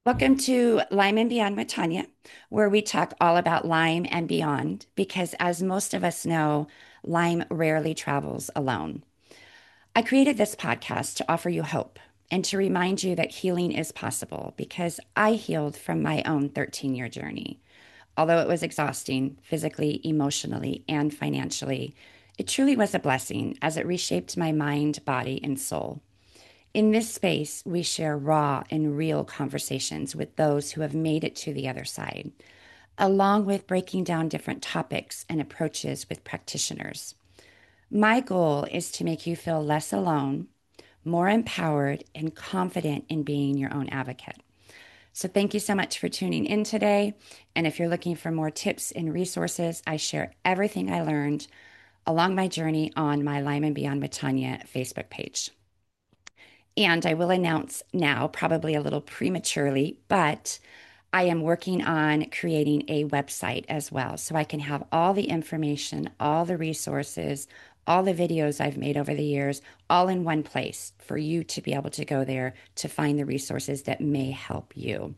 Welcome to Lyme and Beyond with Tanya, where we talk all about Lyme and beyond, because as most of us know, Lyme rarely travels alone. I created this podcast to offer you hope and to remind you that healing is possible because I healed from my own 13-year journey. Although it was exhausting physically, emotionally, and financially, it truly was a blessing as it reshaped my mind, body, and soul. In this space, we share raw and real conversations with those who have made it to the other side, along with breaking down different topics and approaches with practitioners. My goal is to make you feel less alone, more empowered, and confident in being your own advocate. So, thank you so much for tuning in today. And if you're looking for more tips and resources, I share everything I learned along my journey on my Lyme and Beyond with Tanya Facebook page. And I will announce now, probably a little prematurely, but I am working on creating a website as well. So I can have all the information, all the resources, all the videos I've made over the years, all in one place for you to be able to go there to find the resources that may help you.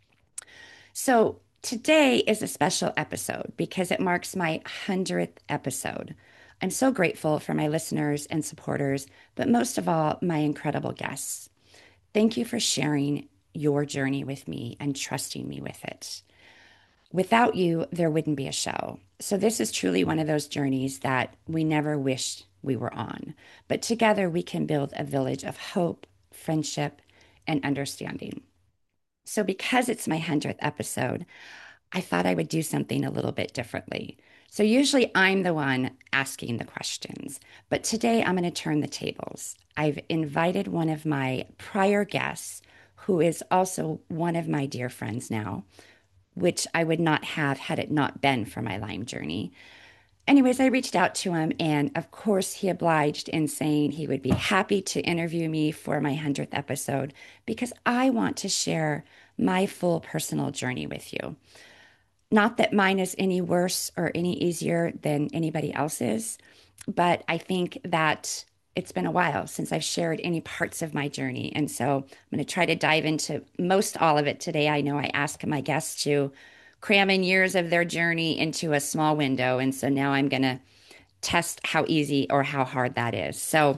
So today is a special episode because it marks my 100th episode. I'm so grateful for my listeners and supporters, but most of all, my incredible guests. Thank you for sharing your journey with me and trusting me with it. Without you, there wouldn't be a show. So, this is truly one of those journeys that we never wished we were on. But together, we can build a village of hope, friendship, and understanding. So, because it's my 100th episode, I thought I would do something a little bit differently. So, usually I'm the one asking the questions, but today I'm going to turn the tables. I've invited one of my prior guests, who is also one of my dear friends now, which I would not have had it not been for my Lyme journey. Anyways, I reached out to him, and of course, he obliged in saying he would be happy to interview me for my 100th episode because I want to share my full personal journey with you. Not that mine is any worse or any easier than anybody else's, but I think that it's been a while since I've shared any parts of my journey. And so I'm going to try to dive into most all of it today. I know I ask my guests to cram in years of their journey into a small window. And so now I'm going to test how easy or how hard that is. So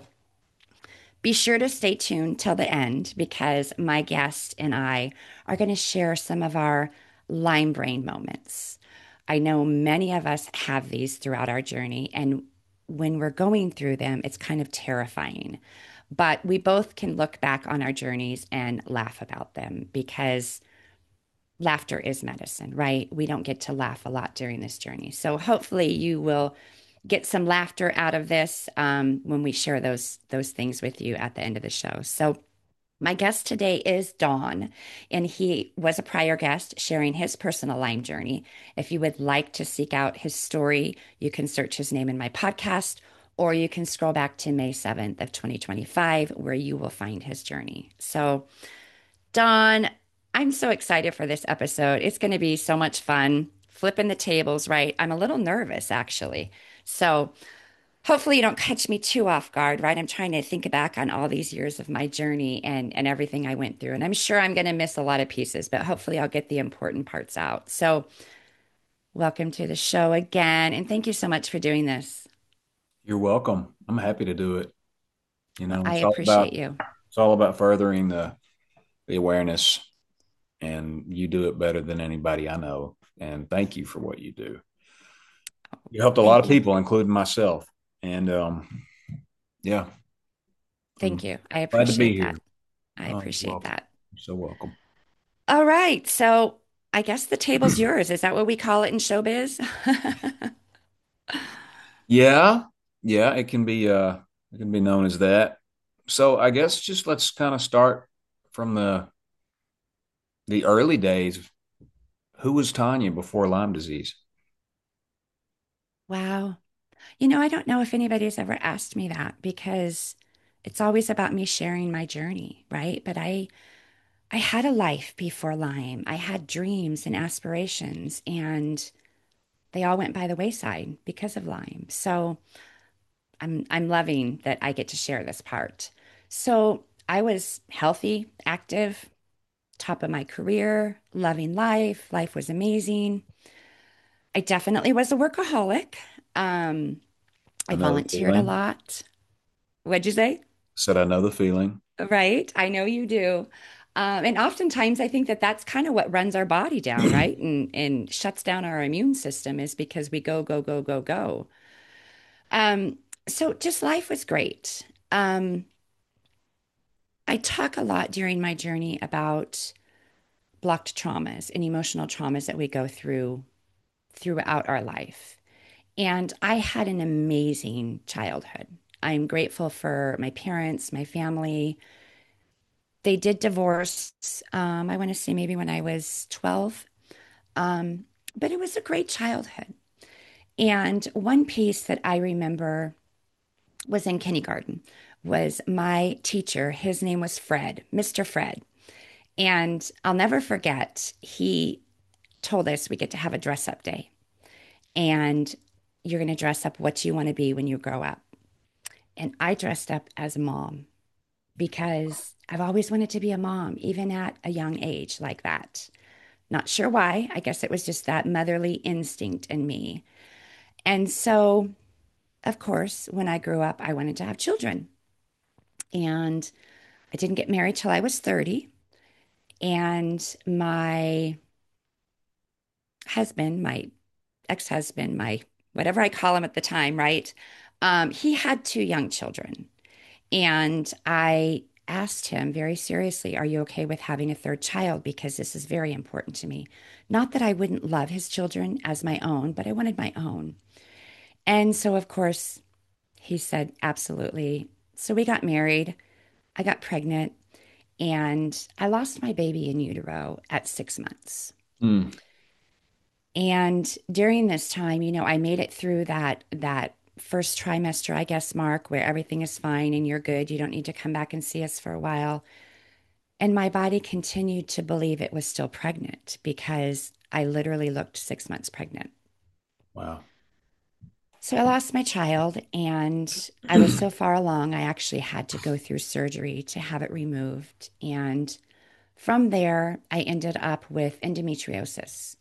be sure to stay tuned till the end because my guest and I are going to share some of our Lyme brain moments. I know many of us have these throughout our journey, and when we're going through them, it's kind of terrifying. But we both can look back on our journeys and laugh about them because laughter is medicine, right? We don't get to laugh a lot during this journey. So hopefully you will get some laughter out of this when we share those things with you at the end of the show. So my guest today is Don, and he was a prior guest sharing his personal Lyme journey. If you would like to seek out his story, you can search his name in my podcast, or you can scroll back to May 7th of 2025, where you will find his journey. So, Don, I'm so excited for this episode. It's going to be so much fun. Flipping the tables, right? I'm a little nervous, actually. So, hopefully you don't catch me too off guard, right? I'm trying to think back on all these years of my journey and everything I went through. And I'm sure I'm going to miss a lot of pieces, but hopefully I'll get the important parts out. So, welcome to the show again. And thank you so much for doing this. You're welcome. I'm happy to do it. I It's all appreciate about you. furthering the awareness, and you do it better than anybody I know. And thank you for what you do. You helped a lot Thank of you. people, including myself. And yeah, I'm Thank you. I glad to be appreciate that. here. I Oh, you're appreciate welcome. that. You're so welcome. All right. So, I guess the table's yours. Is that what we call it in showbiz? Yeah, yeah, it can be known as that. So I guess just let's kind of start from the early days. Who was Tanya before Lyme disease? Wow. I don't know if anybody's ever asked me that because it's always about me sharing my journey, right? But I had a life before Lyme. I had dreams and aspirations, and they all went by the wayside because of Lyme. So I'm loving that I get to share this part. So I was healthy, active, top of my career, loving life. Life was amazing. I definitely was a workaholic. Um, I I know the volunteered a feeling. lot. What'd you say? Said I know the feeling. Right. I know you do. And oftentimes I think that that's kind of what runs our body down, right? And shuts down our immune system is because we go, go, go, go, go. Um, so just life was great. I talk a lot during my journey about blocked traumas and emotional traumas that we go through throughout our life. And I had an amazing childhood. I'm grateful for my parents, my family. They did divorce, I want to say maybe when I was 12. Um, but it was a great childhood. And one piece that I remember was in kindergarten was my teacher. His name was Fred, Mr. Fred. And I'll never forget, he told us we get to have a dress up day. And you're going to dress up what you want to be when you grow up. And I dressed up as a mom because I've always wanted to be a mom, even at a young age like that. Not sure why. I guess it was just that motherly instinct in me. And so, of course, when I grew up, I wanted to have children. And I didn't get married till I was 30. And my husband, my ex-husband, my whatever I call him at the time, right? He had two young children. And I asked him very seriously, are you okay with having a third child? Because this is very important to me. Not that I wouldn't love his children as my own, but I wanted my own. And so, of course, he said, absolutely. So we got married. I got pregnant and I lost my baby in utero at 6 months. Mm. And during this time, I made it through that first trimester, I guess, Mark, where everything is fine and you're good. You don't need to come back and see us for a while. And my body continued to believe it was still pregnant because I literally looked 6 months pregnant. Wow. So I lost my child and I was so far along, I actually had to go through surgery to have it removed. And from there, I ended up with endometriosis.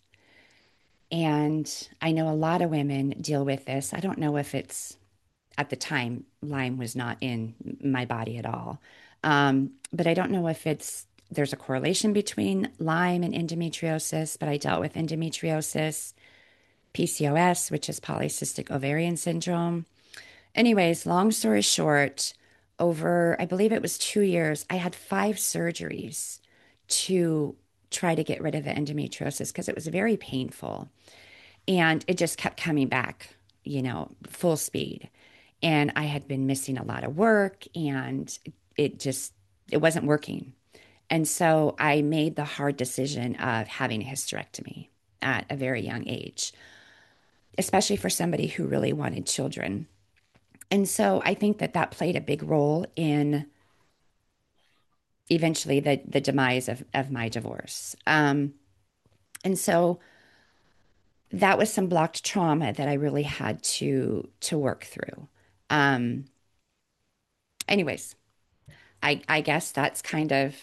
And I know a lot of women deal with this. I don't know if it's at the time, Lyme was not in my body at all. But I don't know if there's a correlation between Lyme and endometriosis, but I dealt with endometriosis, PCOS, which is polycystic ovarian syndrome. Anyways, long story short, over, I believe it was 2 years, I had 5 surgeries to try to get rid of the endometriosis because it was very painful. And it just kept coming back, full speed. And I had been missing a lot of work and it wasn't working. And so I made the hard decision of having a hysterectomy at a very young age, especially for somebody who really wanted children. And so I think that that played a big role in eventually the demise of my divorce. And so that was some blocked trauma that I really had to work through. Um, anyways, I guess that's kind of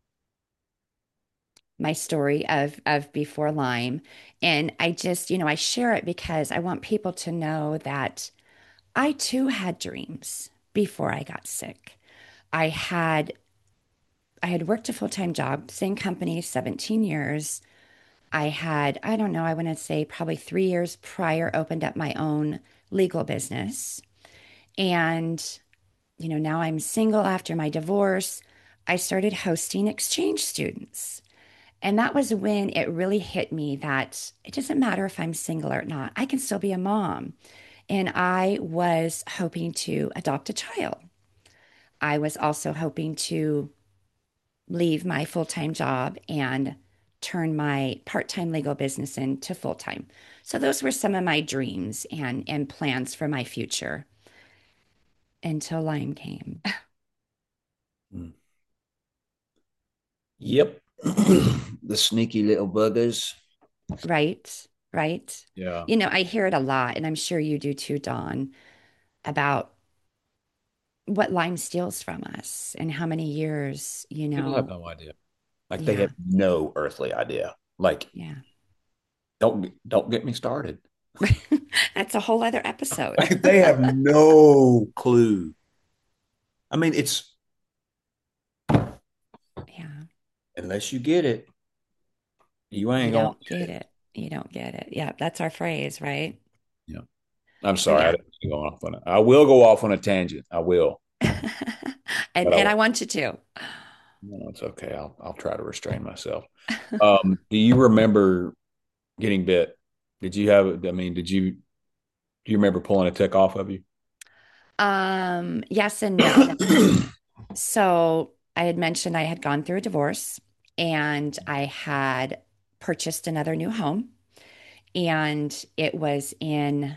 my story of before Lyme. And I just, I share it because I want people to know that I too had dreams before I got sick. I had I had worked a full-time job, same company, 17 years. I had, I don't know, I want to say probably 3 years prior opened up my own legal business. And, now I'm single after my divorce. I started hosting exchange students. And that was when it really hit me that it doesn't matter if I'm single or not, I can still be a mom. And I was hoping to adopt a child. I was also hoping to leave my full time job and turn my part time legal business into full time. So, those were some of my dreams and plans for my future until Lyme came. Mm. Yep. The sneaky little buggers. Right? Right? Yeah. I hear it a lot, and I'm sure you do too, Dawn, about what Lyme steals from us and how many years, People have no idea. Like they Yeah. have no earthly idea. Like Yeah. don't get me started. That's a whole other episode. Like they have no clue. I mean, it's Yeah. unless you get it, you You ain't gonna don't get get it. it. You don't get it. Yeah, that's our phrase, right? Yeah. I'm So sorry. I yeah. didn't go off on it. I will go off on a tangent. I will, and but I and won't. I want you to. No, it's okay. I'll try to restrain myself. Do you remember getting bit? Did you have? I mean, do you remember pulling a tick off of you? Yes and no. So I had mentioned I had gone through a divorce and I had purchased another new home. And it was in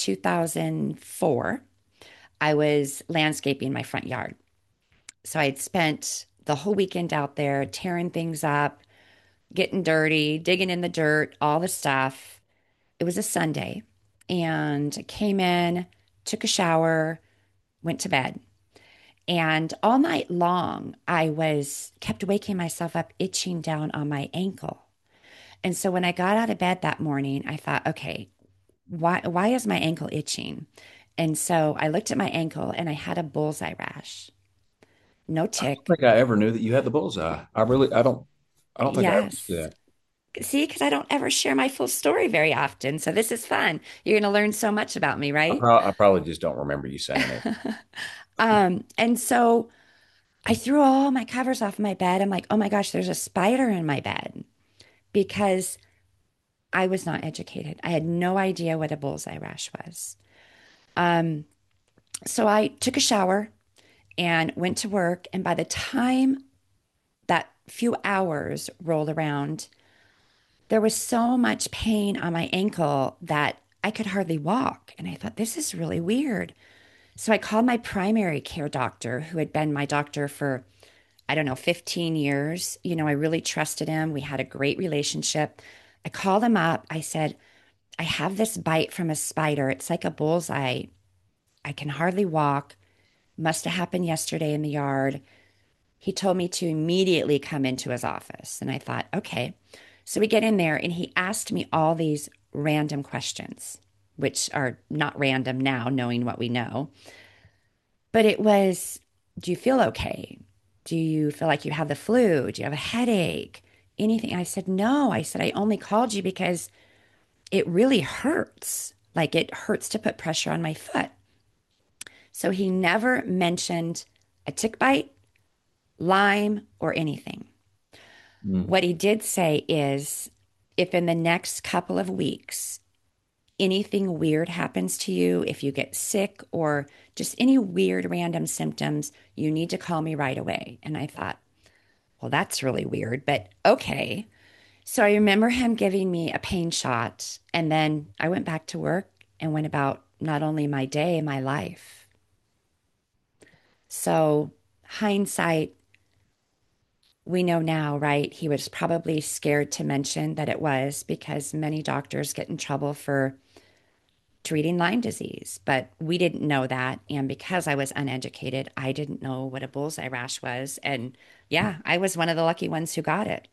2004. I was landscaping my front yard. So I had spent the whole weekend out there tearing things up, getting dirty, digging in the dirt, all the stuff. It was a Sunday. And I came in, took a shower, went to bed. And all night long, I was kept waking myself up, itching down on my ankle. And so when I got out of bed that morning, I thought, okay, why is my ankle itching? And so I looked at my ankle and I had a bullseye rash. No I don't tick. think I ever knew that you had the bullseye. I don't think I ever knew Yes. that. See, because I don't ever share my full story very often. So this is fun. You're going to learn so much about me, right? I probably just don't remember you saying it. And so I threw all my covers off my bed. I'm like, oh my gosh, there's a spider in my bed because I was not educated. I had no idea what a bullseye rash was. Um, so I took a shower and went to work. And by the time that few hours rolled around, there was so much pain on my ankle that I could hardly walk. And I thought, this is really weird. So I called my primary care doctor, who had been my doctor for, I don't know, 15 years. I really trusted him. We had a great relationship. I called him up. I said, I have this bite from a spider. It's like a bullseye. I can hardly walk. Must have happened yesterday in the yard. He told me to immediately come into his office. And I thought, okay. So we get in there and he asked me all these random questions, which are not random now, knowing what we know. But it was, do you feel okay? Do you feel like you have the flu? Do you have a headache? Anything? I said, no. I said, I only called you because it really hurts. Like it hurts to put pressure on my foot. So he never mentioned a tick bite, Lyme, or anything. Mm. What he did say is if in the next couple of weeks anything weird happens to you, if you get sick or just any weird random symptoms, you need to call me right away. And I thought, well, that's really weird, but okay. So I remember him giving me a pain shot. And then I went back to work and went about not only my day, my life. So, hindsight, we know now, right? He was probably scared to mention that it was because many doctors get in trouble for treating Lyme disease, but we didn't know that. And because I was uneducated, I didn't know what a bullseye rash was. And yeah, I was one of the lucky ones who got it.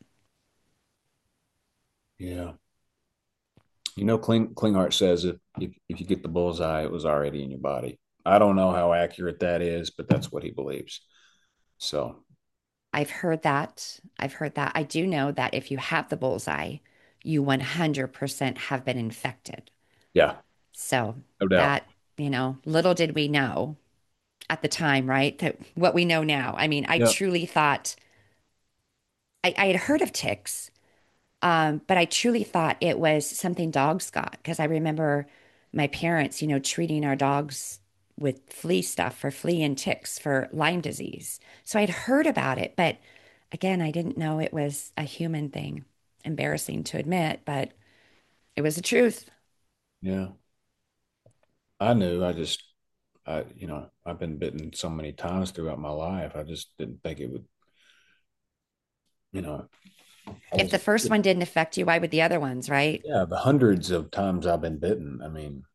Yeah. Klinghardt says if you get the bullseye, it was already in your body. I don't know how accurate that is, but that's what he believes. So, I've heard that. I've heard that. I do know that if you have the bullseye, you 100% have been infected. yeah, So no doubt. that, little did we know at the time, right? That what we know now. I mean, I Yeah. truly thought I had heard of ticks, but I truly thought it was something dogs got because I remember my parents, treating our dogs with flea stuff for flea and ticks for Lyme disease. So I'd heard about it, but again, I didn't know it was a human thing. Embarrassing to admit, but it was the truth. Yeah. I knew. I've been bitten so many times throughout my life. I just didn't think it would, you know, I If was, the first one didn't affect you, why would the other ones, right? yeah, the hundreds of times I've been bitten. I mean,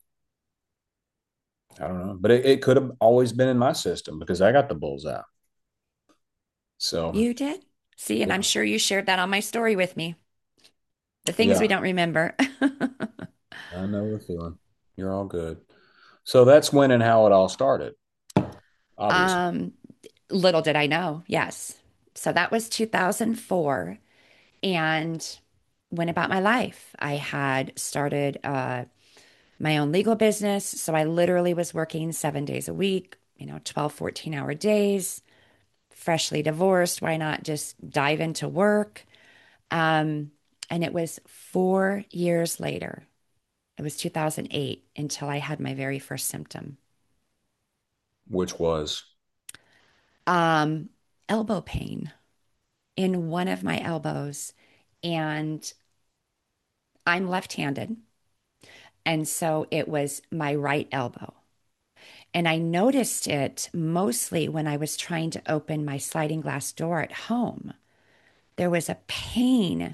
I don't know, but it could have always been in my system because I got the bullseye. So You did? See, and I'm Yeah. sure you shared that on my story with me. The things we Yeah. don't remember. I know the feeling. You're all good. So that's when and how it all started, obviously. Um, Little did I know. Yes. So that was 2004 and went about my life. I had started my own legal business. So I literally was working 7 days a week, 12, 14-hour days, freshly divorced. Why not just dive into work? Um, and it was 4 years later. It was 2008 until I had my very first symptom. Which was, Um, Elbow pain in one of my elbows. And I'm left-handed. And so it was my right elbow. And I noticed it mostly when I was trying to open my sliding glass door at home. There was a pain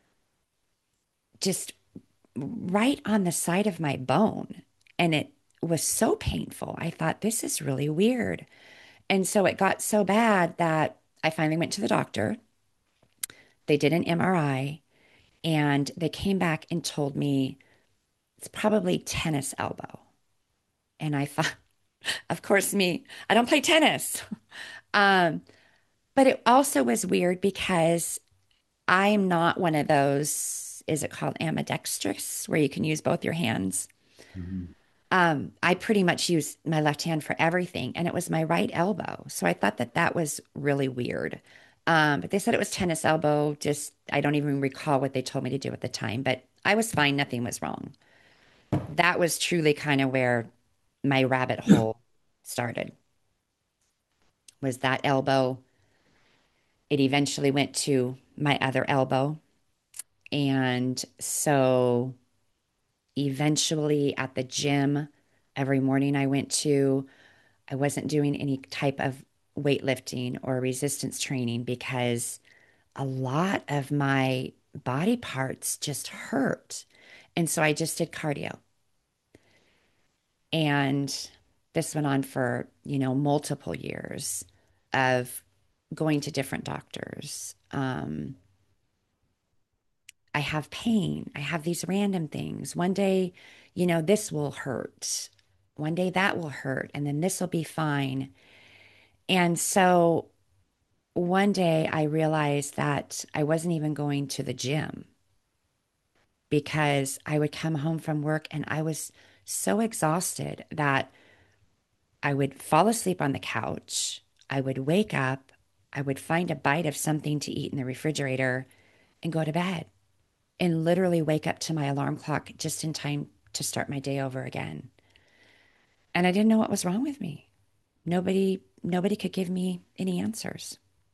just right on the side of my bone. And it was so painful. I thought, this is really weird. And so it got so bad that I finally went to the doctor. They did an MRI and they came back and told me it's probably tennis elbow. And I thought, of course, me, I don't play tennis. Um, but it also was weird because I'm not one of those, is it called ambidextrous, where you can use both your hands? Mhm. I pretty much use my left hand for everything, and it was my right elbow. So I thought that that was really weird. But they said it was tennis elbow. Just, I don't even recall what they told me to do at the time, but I was fine. Nothing was wrong. That was truly kind of where my rabbit hole started, was that elbow. It eventually went to my other elbow. And so eventually at the gym, every morning I went to, I wasn't doing any type of weightlifting or resistance training because a lot of my body parts just hurt. And so I just did cardio. And this went on for, multiple years of going to different doctors. I have pain. I have these random things. One day, this will hurt. One day that will hurt. And then this will be fine. And so one day I realized that I wasn't even going to the gym because I would come home from work and I was so exhausted that I would fall asleep on the couch. I would wake up. I would find a bite of something to eat in the refrigerator and go to bed and literally wake up to my alarm clock just in time to start my day over again. And I didn't know what was wrong with me. Nobody could give me any answers.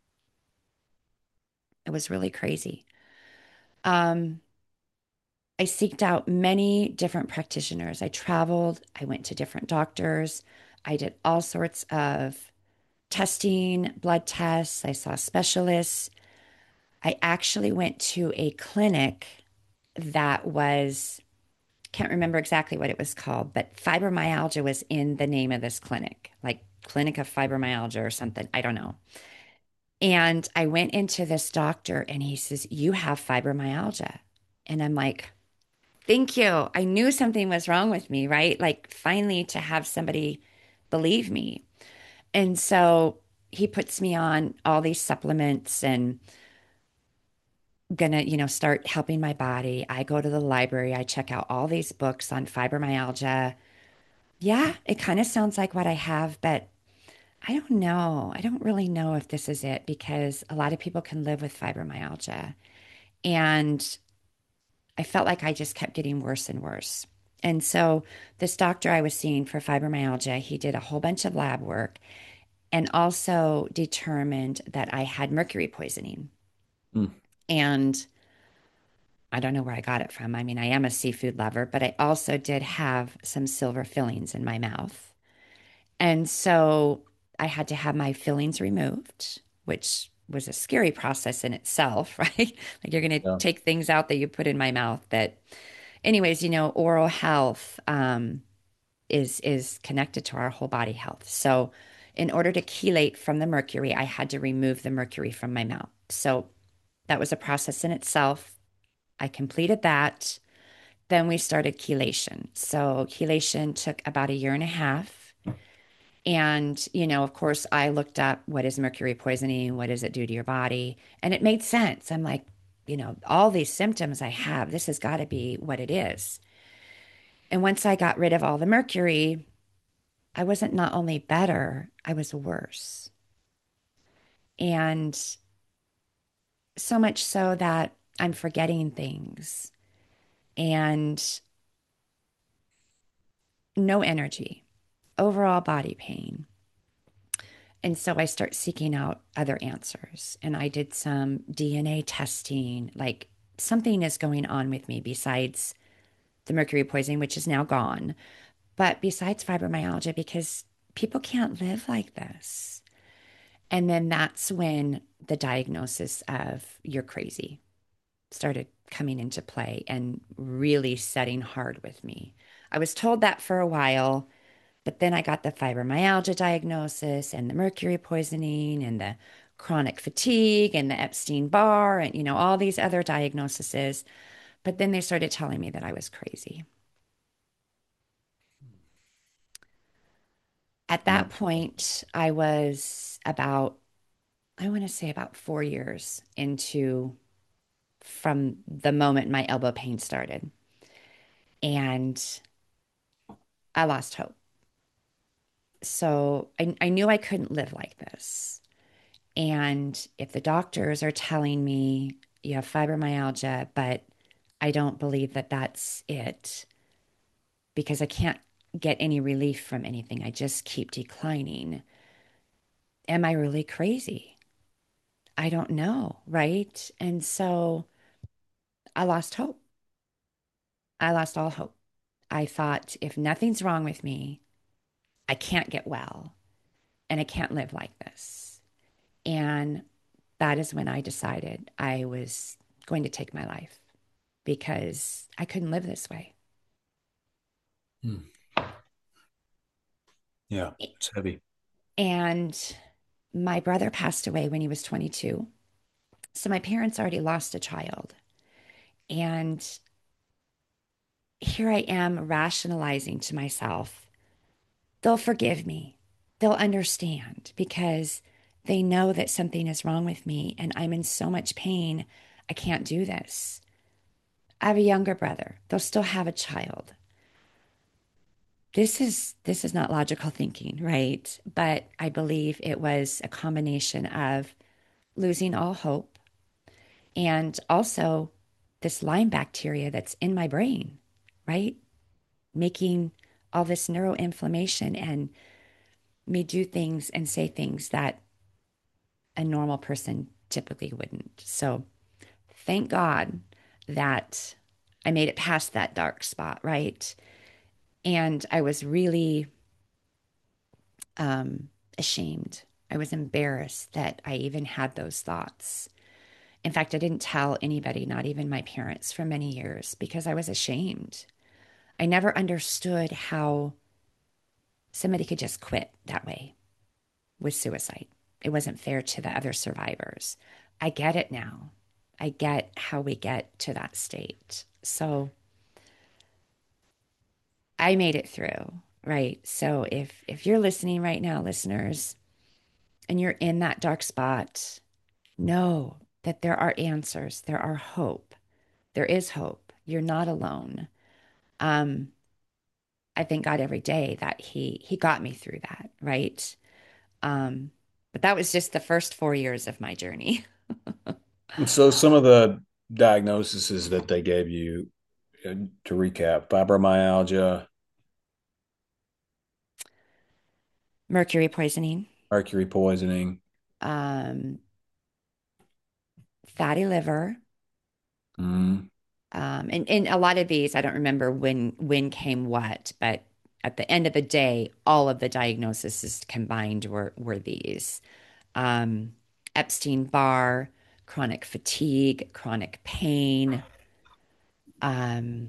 It was really crazy. Um, I seeked out many different practitioners. I traveled, I went to different doctors. I did all sorts of testing, blood tests. I saw specialists. I actually went to a clinic that was, can't remember exactly what it was called, but fibromyalgia was in the name of this clinic, like Clinic of Fibromyalgia or something. I don't know. And I went into this doctor and he says, "You have fibromyalgia." And I'm like, "Thank you. I knew something was wrong with me, right?" Like finally to have somebody believe me. And so he puts me on all these supplements and gonna, start helping my body. I go to the library, I check out all these books on fibromyalgia. Yeah, it kind of sounds like what I have, but I don't know. I don't really know if this is it because a lot of people can live with fibromyalgia. And I felt like I just kept getting worse and worse. And so, this doctor I was seeing for fibromyalgia, he did a whole bunch of lab work and also determined that I had mercury poisoning. Mm. And I don't know where I got it from. I mean, I am a seafood lover, but I also did have some silver fillings in my mouth. And so I had to have my fillings removed, which was a scary process in itself, right? Like you're going to Yeah. take things out that you put in my mouth. But, anyways, oral health is connected to our whole body health. So, in order to chelate from the mercury, I had to remove the mercury from my mouth. So that was a process in itself. I completed that. Then we started chelation. So chelation took about a year and a half. And, of course, I looked up what is mercury poisoning? What does it do to your body? And it made sense. I'm like, all these symptoms I have, this has got to be what it is. And once I got rid of all the mercury, I wasn't not only better, I was worse. And so much so that I'm forgetting things and no energy, overall body pain. And so I start seeking out other answers. And I did some DNA testing, like something is going on with me besides the mercury poisoning, which is now gone, but besides fibromyalgia, because people can't live like this. And then that's when the diagnosis of you're crazy started coming into play and really setting hard with me. I was told that for a while, but then I got the fibromyalgia diagnosis and the mercury poisoning and the chronic fatigue and the Epstein-Barr and, all these other diagnoses. But then they started telling me that I was crazy. At Yeah. that point, I was about, I want to say about 4 years into from the moment my elbow pain started. And I lost hope. So I knew I couldn't live like this. And if the doctors are telling me you have fibromyalgia, but I don't believe that that's it because I can't get any relief from anything, I just keep declining. Am I really crazy? I don't know, right? And so I lost hope. I lost all hope. I thought if nothing's wrong with me, I can't get well and I can't live like this. And that is when I decided I was going to take my life because I couldn't live this way. Hmm. Yeah. It's heavy. And my brother passed away when he was 22. So my parents already lost a child. And here I am rationalizing to myself, they'll forgive me. They'll understand because they know that something is wrong with me and I'm in so much pain. I can't do this. I have a younger brother. They'll still have a child. This is not logical thinking, right? But I believe it was a combination of losing all hope and also this Lyme bacteria that's in my brain, right? Making all this neuroinflammation and me do things and say things that a normal person typically wouldn't. So thank God that I made it past that dark spot, right? And I was really ashamed. I was embarrassed that I even had those thoughts. In fact, I didn't tell anybody, not even my parents, for many years because I was ashamed. I never understood how somebody could just quit that way with suicide. It wasn't fair to the other survivors. I get it now. I get how we get to that state. So I made it through, right? So if you're listening right now, listeners, and you're in that dark spot, know that there are answers, there are hope. There is hope. You're not alone. Um, I thank God every day that He got me through that, right? Um, but that was just the first 4 years of my journey. And so some of the diagnoses that they gave you, to recap, fibromyalgia, Mercury poisoning, mercury poisoning. um, fatty liver, Mm. and a lot of these I don't remember when came what, but at the end of the day, all of the diagnoses combined were these. Um, Epstein-Barr, chronic fatigue, chronic pain. Um,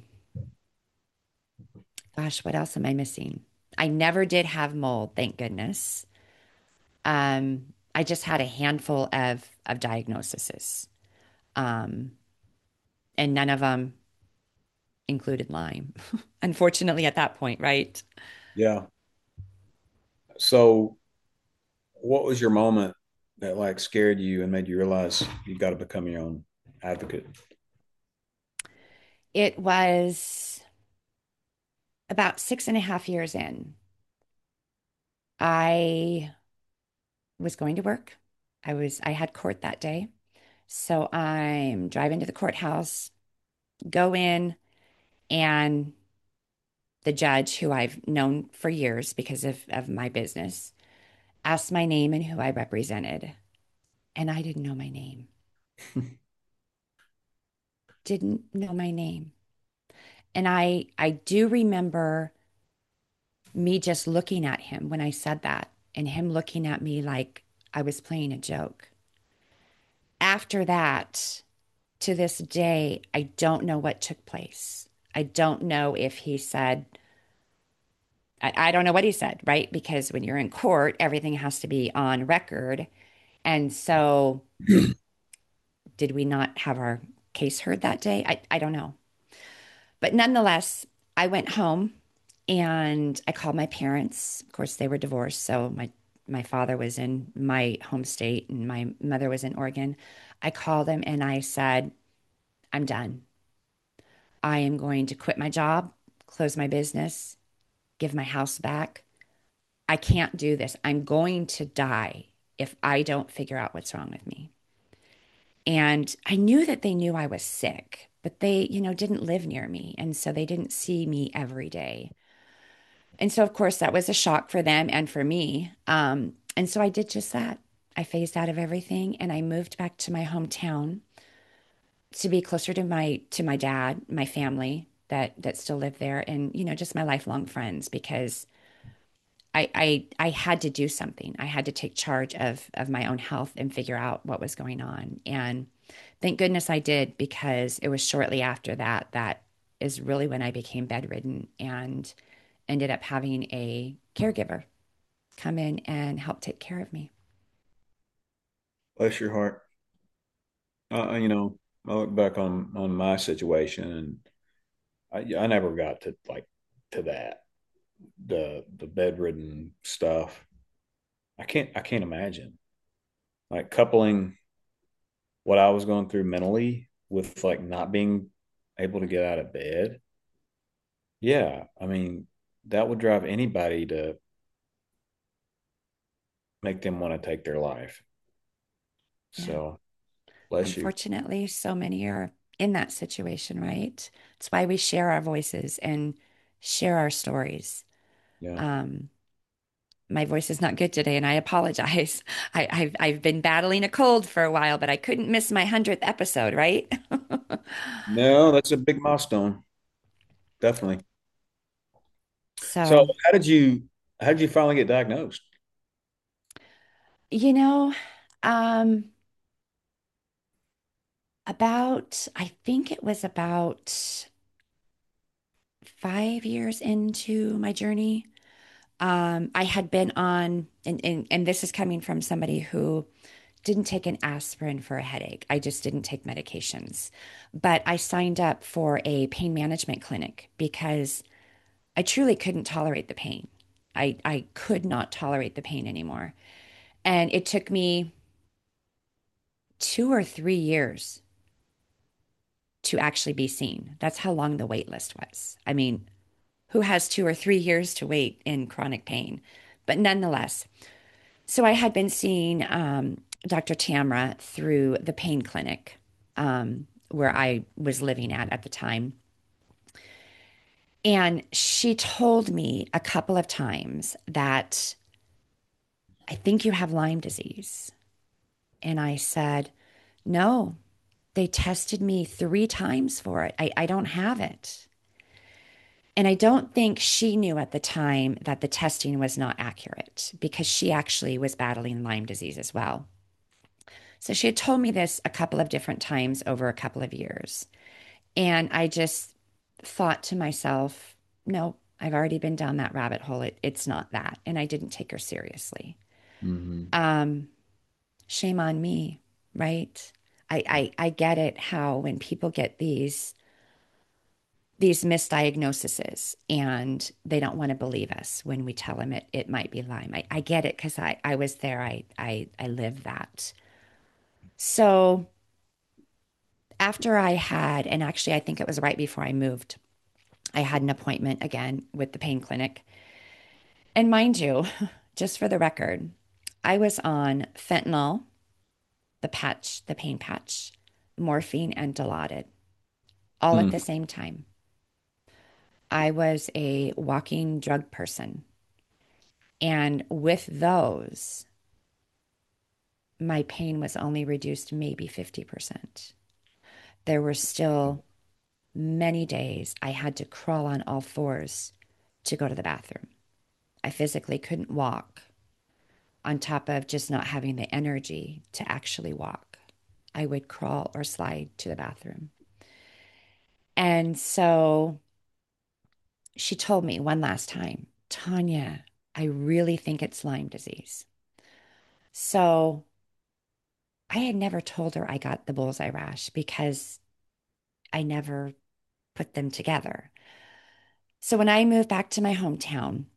Gosh, what else am I missing? I never did have mold, thank goodness. I just had a handful of diagnoses, um, and none of them included Lyme. Unfortunately, at that point, right? Yeah. So what was your moment that like scared you and made you realize you got to become your own advocate? It was about 6.5 years in. I was going to work. I had court that day. So I'm driving to the courthouse, go in, and the judge, who I've known for years because of my business, asked my name and who I represented. And I didn't know my name. Didn't know my name. And I do remember me just looking at him when I said that and him looking at me like I was playing a joke. After that, to this day, I don't know what took place. I don't know if he said, I don't know what he said, right? Because when you're in court, everything has to be on record. And so, did we not have our case heard that day? I don't know. But nonetheless, I went home and I called my parents. Of course, they were divorced. So, my father was in my home state and my mother was in Oregon. I called them and I said, I'm done. I am going to quit my job, close my business, give my house back. I can't do this. I'm going to die if I don't figure out what's wrong with me. And I knew that they knew I was sick, but they, didn't live near me. And so they didn't see me every day. And so, of course, that was a shock for them and for me. And so I did just that. I phased out of everything and I moved back to my hometown to be closer to my dad, my family that still live there, and just my lifelong friends because I had to do something. I had to take charge of my own health and figure out what was going on. And thank goodness I did because it was shortly after that that is really when I became bedridden and ended up having a caregiver come in and help take care of me. Bless your heart. You know, I look back on my situation, and I never got to like to that the bedridden stuff. I can't imagine like coupling what I was going through mentally with like not being able to get out of bed. Yeah, I mean that would drive anybody to make them want to take their life. Yeah. So bless you. Unfortunately, so many are in that situation, right? It's why we share our voices and share our stories. Yeah. Um, my voice is not good today, and I apologize. I've been battling a cold for a while, but I couldn't miss my 100th episode, right? No, that's a big milestone. Definitely. So So, how did you finally get diagnosed? you know, um, I think it was about 5 years into my journey. I had been on, and this is coming from somebody who didn't take an aspirin for a headache. I just didn't take medications. But I signed up for a pain management clinic because I truly couldn't tolerate the pain. I could not tolerate the pain anymore. And it took me 2 or 3 years to actually be seen. That's how long the wait list was. I mean, who has 2 or 3 years to wait in chronic pain? But nonetheless, so I had been seeing Dr. Tamra through the pain clinic where I was living at the time. And she told me a couple of times that I think you have Lyme disease. And I said, no, they tested me 3 times for it. I don't have it. And I don't think she knew at the time that the testing was not accurate because she actually was battling Lyme disease as well. So she had told me this a couple of different times over a couple of years. And I just thought to myself, no, I've already been down that rabbit hole. It's not that. And I didn't take her seriously. Mm-hmm. Um, shame on me, right? I get it how when people get these misdiagnoses and they don't want to believe us when we tell them it might be Lyme. I get it because I was there. I lived that. So after I had, and actually I think it was right before I moved, I had an appointment again with the pain clinic. And mind you, just for the record, I was on fentanyl, the patch, the pain patch, morphine, and Dilaudid all at Hmm. the same time. I was a walking drug person. And with those, my pain was only reduced maybe 50%. There were still many days I had to crawl on all fours to go to the bathroom. I physically couldn't walk, on top of just not having the energy to actually walk. I would crawl or slide to the bathroom. And so she told me one last time, Tanya, I really think it's Lyme disease. So I had never told her I got the bullseye rash because I never put them together. So when I moved back to my hometown,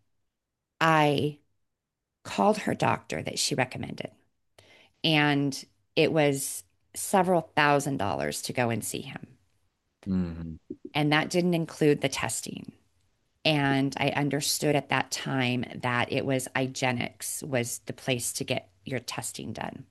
I called her doctor that she recommended, and it was several $1,000s to go and see him. Hmm. And that didn't include the testing. And I understood at that time that it was IGeneX was the place to get your testing done.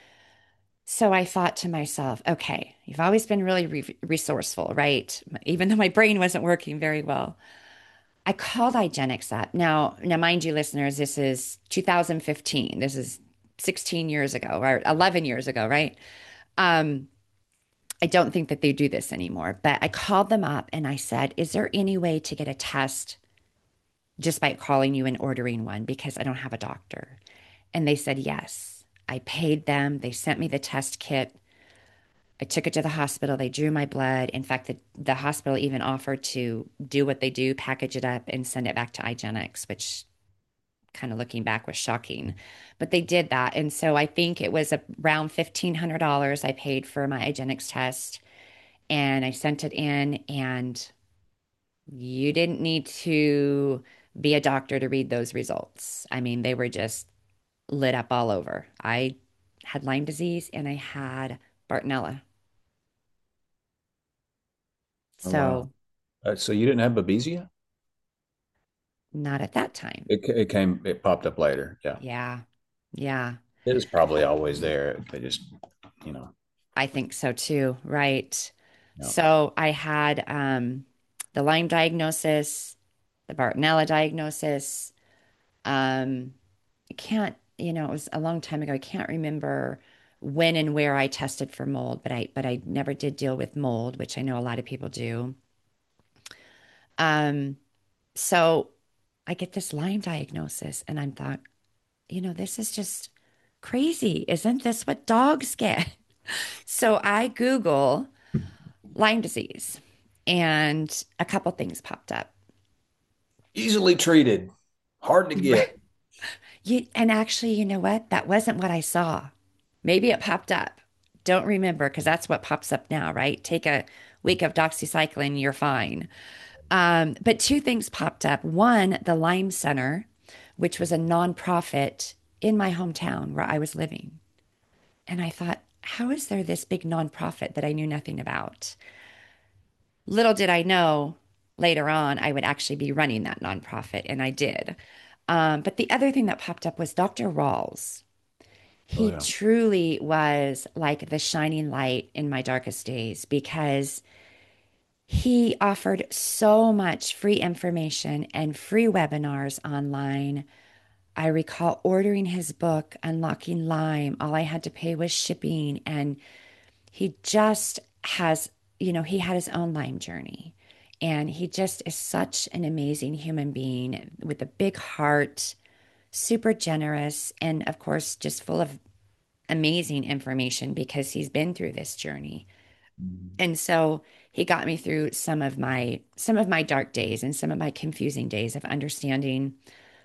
So I thought to myself, okay, you've always been really resourceful, right? Even though my brain wasn't working very well. I called IGeneX up. Now, mind you, listeners, this is 2015. This is 16 years ago or 11 years ago, right? Um, I don't think that they do this anymore, but I called them up and I said, is there any way to get a test just by calling you and ordering one because I don't have a doctor? And they said yes. I paid them. They sent me the test kit. I took it to the hospital. They drew my blood. In fact, the hospital even offered to do what they do, package it up and send it back to IGeneX, which kind of looking back was shocking. But they did that. And so I think it was around $1,500 I paid for my IGeneX test. And I sent it in, and you didn't need to be a doctor to read those results. I mean, they were just lit up all over. I had Lyme disease and I had Bartonella. Oh, wow. So, So you didn't have Babesia? not at that time. It popped up later. Yeah. Yeah. Yeah. It is probably always there. They just, you know, I think so too. Right. yeah. So I had the Lyme diagnosis, the Bartonella diagnosis. I can't, it was a long time ago. I can't remember when and where I tested for mold, but I never did deal with mold, which I know a lot of people do. Um, so I get this Lyme diagnosis and I'm thought, this is just crazy. Isn't this what dogs get? So I Google Lyme disease and a couple things popped up. Easily treated, hard to get. And actually, you know what? That wasn't what I saw. Maybe it popped up. Don't remember because that's what pops up now, right? Take a week of doxycycline, you're fine. But two things popped up. One, the Lyme Center, which was a nonprofit in my hometown where I was living. And I thought, how is there this big nonprofit that I knew nothing about? Little did I know later on I would actually be running that nonprofit, and I did. But the other thing that popped up was Dr. Rawls. Oh, He yeah. truly was like the shining light in my darkest days because he offered so much free information and free webinars online. I recall ordering his book, Unlocking Lyme. All I had to pay was shipping. And he just has, he had his own Lyme journey. And he just is such an amazing human being with a big heart, super generous, and of course, just full of amazing information because he's been through this journey. Mhm. And so he got me through some of my dark days and some of my confusing days of understanding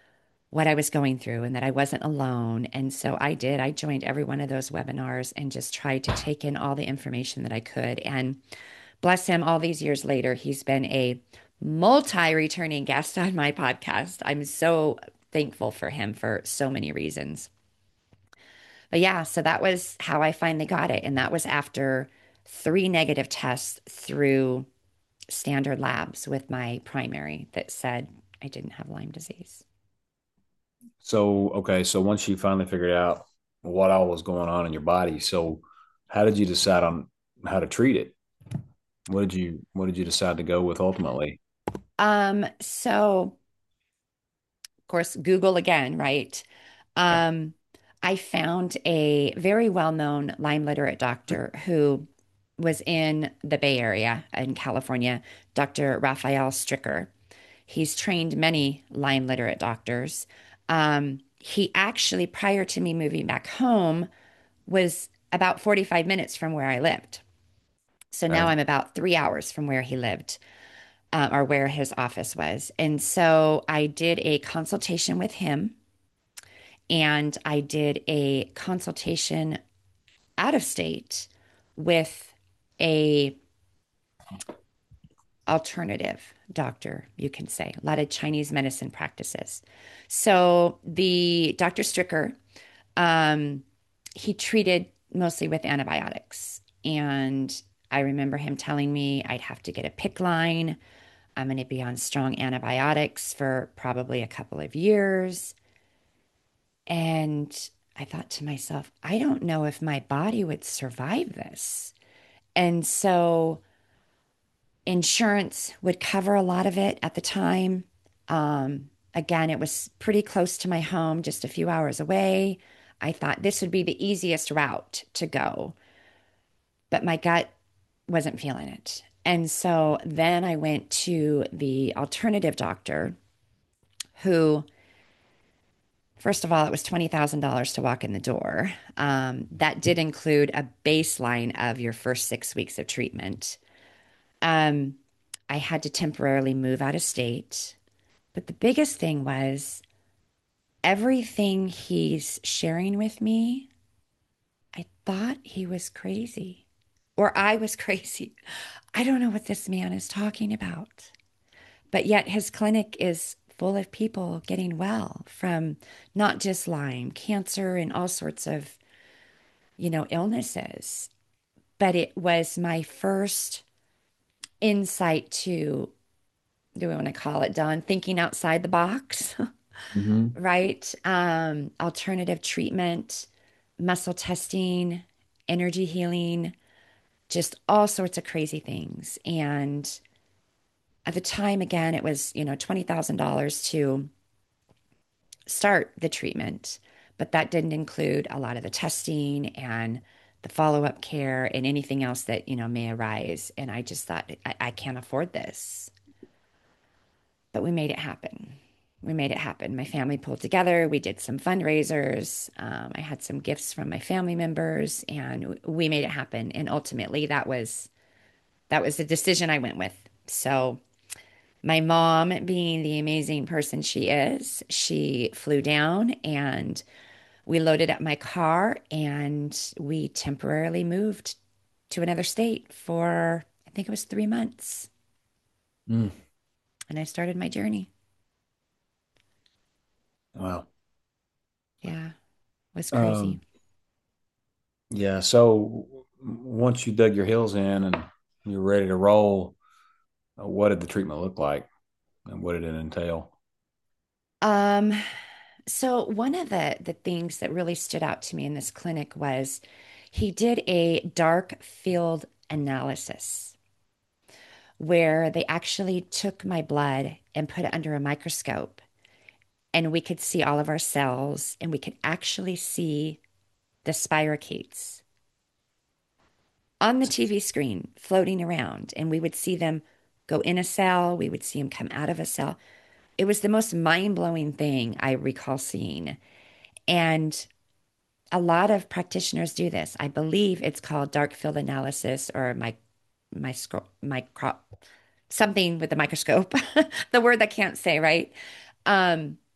what I was going through and that I wasn't alone. And so I did. I joined every one of those webinars and just tried to take in all the information that I could. And bless him, all these years later, he's been a multi-returning guest on my podcast. I'm so thankful for him for so many reasons. But yeah, so that was how I finally got it. And that was after three negative tests through standard labs with my primary that said I didn't have Lyme disease. So, okay, so once you finally figured out what all was going on in your body, so how did you decide on how to treat it? What did you decide to go with ultimately? So of course, Google again, right? Yeah. Um, I found a very well-known Lyme literate doctor who was in the Bay Area in California, Dr. Raphael Stricker. He's trained many Lyme literate doctors. He actually, prior to me moving back home, was about 45 minutes from where I lived. So now Okay. I'm about 3 hours from where he lived, or where his office was. And so I did a consultation with him and I did a consultation out of state with a alternative doctor, you can say, a lot of Chinese medicine practices. So the Dr. Stricker, um, he treated mostly with antibiotics. And I remember him telling me I'd have to get a PICC line. I'm going to be on strong antibiotics for probably a couple of years. And I thought to myself, I don't know if my body would survive this. And so insurance would cover a lot of it at the time. Again, it was pretty close to my home, just a few hours away. I thought this would be the easiest route to go, but my gut wasn't feeling it. And so then I went to the alternative doctor who, first of all, it was $20,000 to walk in the door. That did include a baseline of your first 6 weeks of treatment. Um, I had to temporarily move out of state. But the biggest thing was everything he's sharing with me, I thought he was crazy or I was crazy. I don't know what this man is talking about. But yet his clinic is full of people getting well from not just Lyme, cancer, and all sorts of, illnesses. But it was my first insight to, do we want to call it, Don, thinking outside the box, Hmm. right? Alternative treatment, muscle testing, energy healing, just all sorts of crazy things. And at the time, again, it was, $20,000 to start the treatment, but that didn't include a lot of the testing and the follow-up care and anything else that, may arise. And I just thought, I can't afford this. But we made it happen. We made it happen. My family pulled together. We did some fundraisers. I had some gifts from my family members, and we made it happen. And ultimately, that was the decision I went with. So my mom, being the amazing person she is, she flew down and we loaded up my car and we temporarily moved to another state for, I think it was 3 months. Mm. And I started my journey. Wow. Yeah, it was crazy. Um, yeah. So once you dug your heels in and you're ready to roll, what did the treatment look like, and what did it entail? Um, so one of the things that really stood out to me in this clinic was he did a dark field analysis where they actually took my blood and put it under a microscope and we could see all of our cells and we could actually see the spirochetes on the TV screen floating around and we would see them go in a cell, we would see them come out of a cell. It was the most mind-blowing thing I recall seeing. And a lot of practitioners do this. I believe it's called dark field analysis or micro something with the microscope. The word I can't say, right? Um,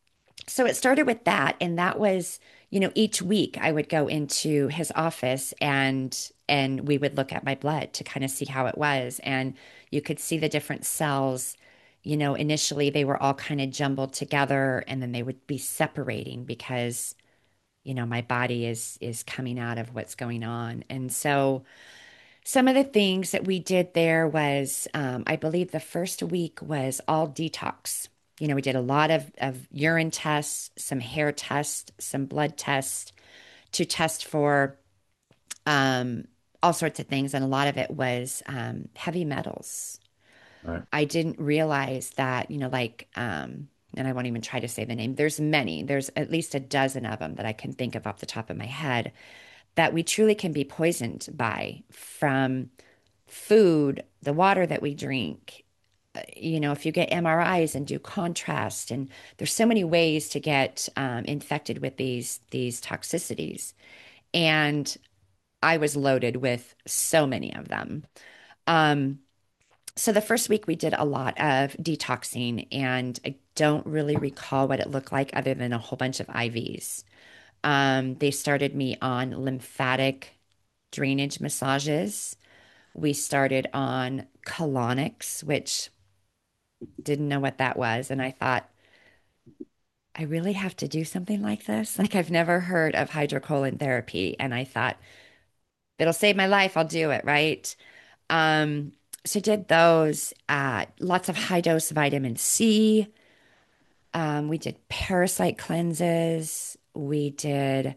So it started with that, and that was, each week I would go into his office and we would look at my blood to kind of see how it was. And you could see the different cells. Initially they were all kind of jumbled together and then they would be separating because, my body is coming out of what's going on. And so some of the things that we did there was, I believe the first week was all detox. We did a lot of urine tests, some hair tests, some blood tests to test for um, all sorts of things. And a lot of it was heavy metals. Right. I didn't realize that, and I won't even try to say the name. There's many, there's at least a dozen of them that I can think of off the top of my head that we truly can be poisoned by from food, the water that we drink. If you get MRIs and do contrast, and there's so many ways to get infected with these toxicities. And I was loaded with so many of them. Um, so the first week we did a lot of detoxing, and I don't really recall what it looked like other than a whole bunch of IVs. They started me on lymphatic drainage massages. We started on colonics, which didn't know what that was. And I thought, I really have to do something like this? Like, I've never heard of hydrocolon therapy. And I thought, it'll save my life. I'll do it. Right. Um, so did those, lots of high dose vitamin C. We did parasite cleanses. We did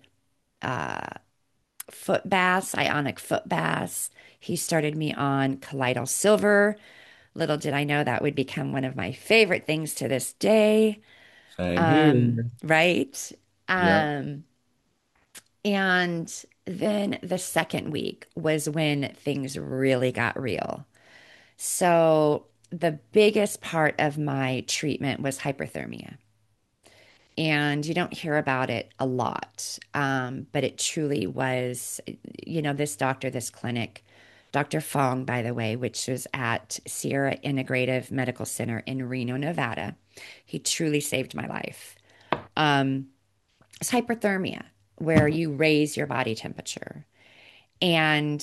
foot baths, ionic foot baths. He started me on colloidal silver. Little did I know that would become one of my favorite things to this day. Same here. Right. Yeah. Um, and then the second week was when things really got real. So the biggest part of my treatment was hyperthermia. And you don't hear about it a lot, but it truly was, this doctor, this clinic, Dr. Fong, by the way, which was at Sierra Integrative Medical Center in Reno, Nevada. He truly saved my life. It's hyperthermia, where you raise your body temperature. And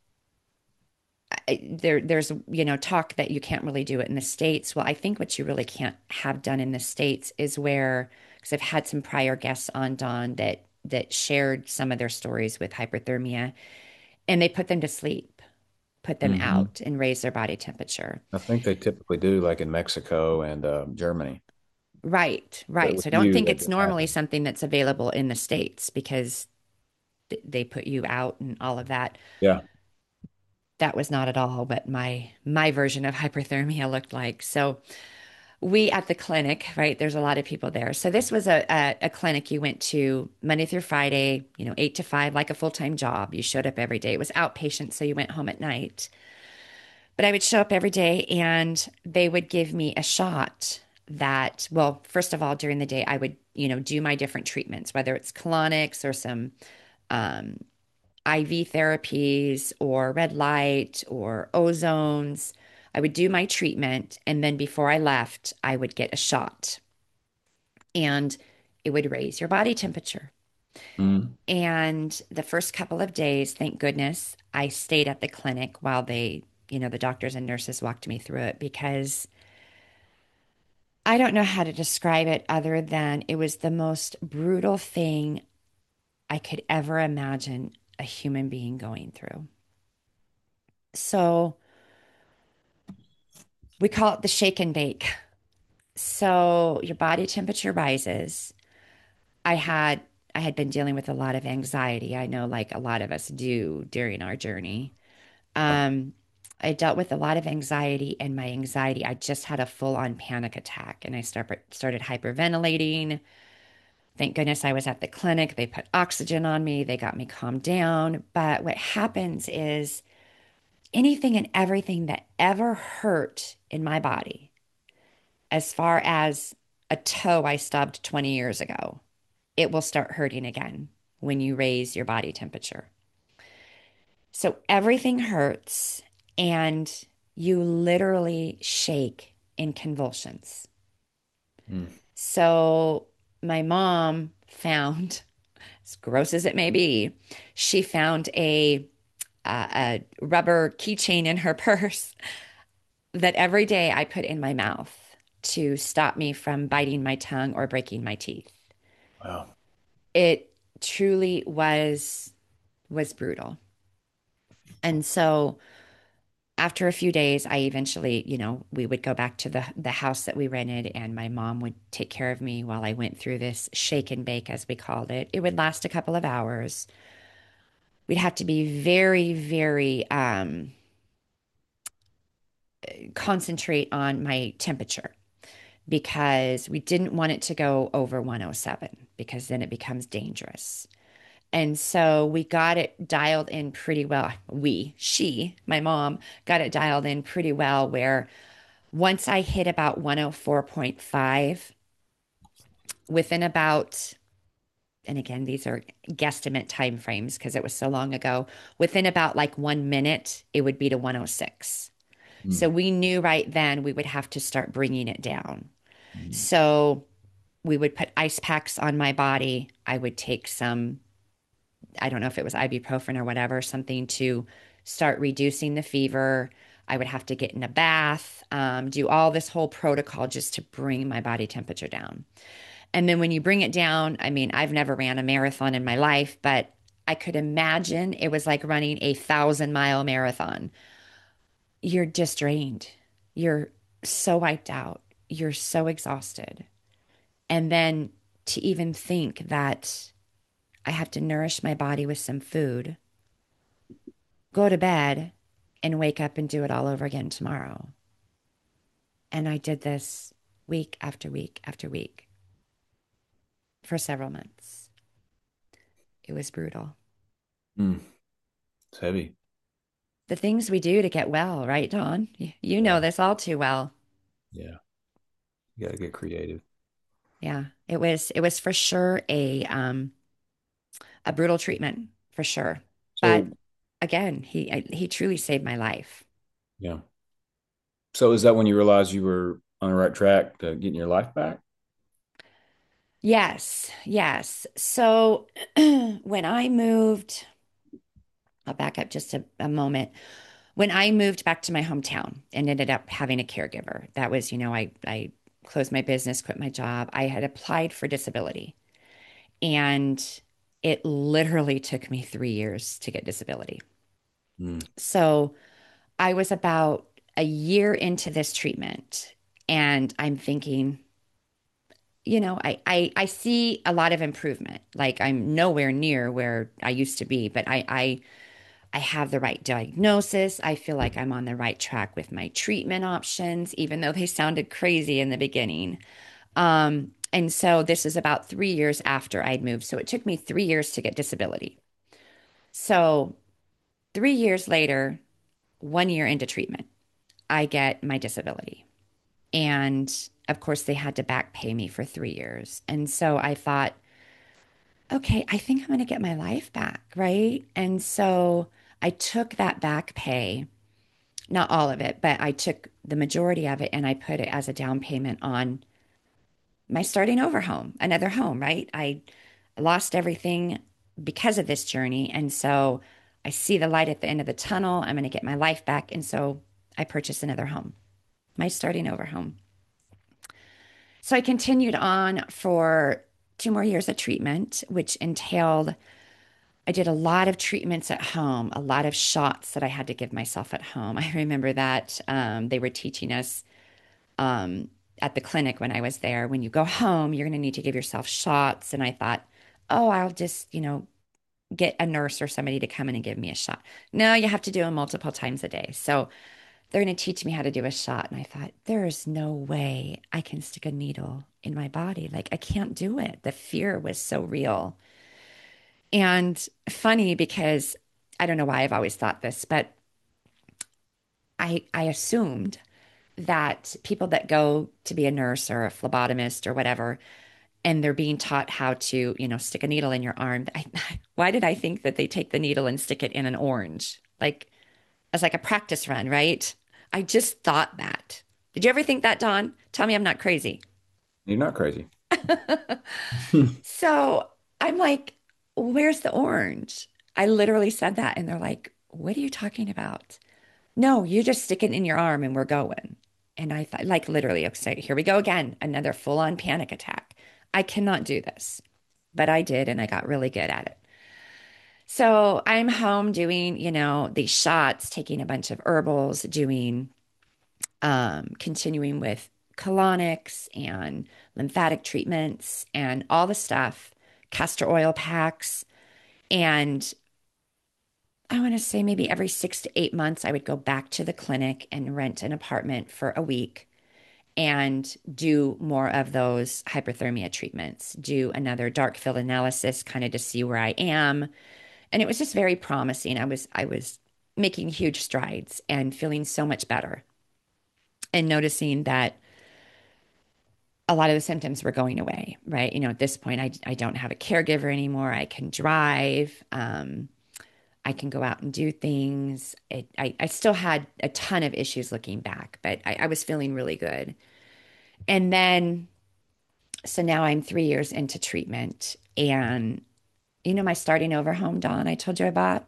there's talk that you can't really do it in the States. Well, I think what you really can't have done in the States is where, because I've had some prior guests on Dawn that shared some of their stories with hyperthermia, and they put them to sleep, put them Hmm. out, and raise their body temperature. I think they typically do like in Mexico and Germany. Right, But right. with So I don't you, think that it's didn't normally happen. something that's available in the States because they put you out and all of that. Yeah. That was not at all what my version of hyperthermia looked like. So we at the clinic, right? There's a lot of people there. So this was a clinic you went to Monday through Friday, 8 to 5, like a full-time job. You showed up every day. It was outpatient, so you went home at night. But I would show up every day and they would give me a shot that, well, first of all, during the day, I would, do my different treatments, whether it's colonics or some IV therapies or red light or ozones. I would do my treatment. And then before I left, I would get a shot and it would raise your body temperature. Mm. And the first couple of days, thank goodness, I stayed at the clinic while the doctors and nurses walked me through it because I don't know how to describe it other than it was the most brutal thing I could ever imagine a human being going through. So we call it the shake and bake. So your body temperature rises. I had I had been dealing with a lot of anxiety. I know like a lot of us do during our journey. Um, I dealt with a lot of anxiety, and my anxiety, I just had a full-on panic attack, and I started hyperventilating. Thank goodness I was at the clinic. They put oxygen on me. They got me calmed down. But what happens is anything and everything that ever hurt in my body, as far as a toe I stubbed 20 years ago, it will start hurting again when you raise your body temperature. So everything hurts and you literally shake in convulsions. Mm. So my mom found, as gross as it may be, she found a rubber keychain in her purse that every day I put in my mouth to stop me from biting my tongue or breaking my teeth. Wow. It truly was brutal. And so after a few days, I eventually, we would go back to the house that we rented, and my mom would take care of me while I went through this shake and bake, as we called it. It would last a couple of hours. We'd have to be very, very concentrate on my temperature because we didn't want it to go over 107 because then it becomes dangerous. And so we got it dialed in pretty well. My mom, got it dialed in pretty well where once I hit about 104.5, within about, and again, these are guesstimate time frames because it was so long ago, within about like 1 minute, it would be to 106. So Mm. we knew right then we would have to start bringing it down. Mm. So we would put ice packs on my body. I would take some, I don't know if it was ibuprofen or whatever, something to start reducing the fever. I would have to get in a bath, do all this whole protocol just to bring my body temperature down. And then when you bring it down, I mean, I've never ran a marathon in my life, but I could imagine it was like running a 1,000-mile marathon. You're just drained. You're so wiped out. You're so exhausted. And then to even think that I have to nourish my body with some food, go to bed, and wake up and do it all over again tomorrow. And I did this week after week after week for several months. It was brutal. Mm. It's heavy. The things we do to get well, right, Dawn? You know Yeah. this all too well. Yeah. You got to get creative. Yeah, it was for sure a brutal treatment for sure. But So, again, he truly saved my life. yeah. So is that when you realized you were on the right track to getting your life back? Yes, yes. So when I moved, I'll back up just a moment. When I moved back to my hometown and ended up having a caregiver, that was, I closed my business, quit my job. I had applied for disability, and it literally took me 3 years to get disability. Mm. So I was about a year into this treatment, and I'm thinking, I see a lot of improvement. Like I'm nowhere near where I used to be, but I have the right diagnosis. I feel like I'm on the right track with my treatment options, even though they sounded crazy in the beginning. And so this is about 3 years after I'd moved. So it took me 3 years to get disability. So 3 years later, 1 year into treatment, I get my disability. And of course, they had to back pay me for 3 years. And so I thought, okay, I think I'm going to get my life back, right? And so I took that back pay, not all of it, but I took the majority of it and I put it as a down payment on my starting over home, another home, right? I lost everything because of this journey. And so I see the light at the end of the tunnel. I'm going to get my life back. And so I purchased another home, my starting over home. So I continued on for 2 more years of treatment, which entailed I did a lot of treatments at home, a lot of shots that I had to give myself at home. I remember that they were teaching us at the clinic when I was there, when you go home, you're going to need to give yourself shots. And I thought, oh, I'll just, get a nurse or somebody to come in and give me a shot. No, you have to do them multiple times a day. So they're going to teach me how to do a shot. And I thought, there is no way I can stick a needle in my body. Like, I can't do it. The fear was so real. And funny because I don't know why I've always thought this, but I assumed that people that go to be a nurse or a phlebotomist or whatever, and they're being taught how to, stick a needle in your arm. Why did I think that they take the needle and stick it in an orange? Like as like a practice run, right? I just thought that. Did you ever think that, Dawn? Tell me I'm not crazy. You're not crazy. So I'm like, where's the orange? I literally said that, and they're like, what are you talking about? No, you just stick it in your arm and we're going. And I thought, like, literally, okay, here we go again, another full-on panic attack. I cannot do this. But I did, and I got really good at it. So I'm home doing, these shots, taking a bunch of herbals, doing, continuing with colonics and lymphatic treatments and all the stuff, castor oil packs. And I want to say maybe every 6 to 8 months, I would go back to the clinic and rent an apartment for a week and do more of those hyperthermia treatments, do another dark field analysis kind of to see where I am. And it was just very promising. I was making huge strides and feeling so much better and noticing that a lot of the symptoms were going away, right? At this point, I don't have a caregiver anymore. I can drive. I can go out and do things. I still had a ton of issues looking back, but I was feeling really good. And then, so now I'm 3 years into treatment. And my starting over home, Dawn, I told you about?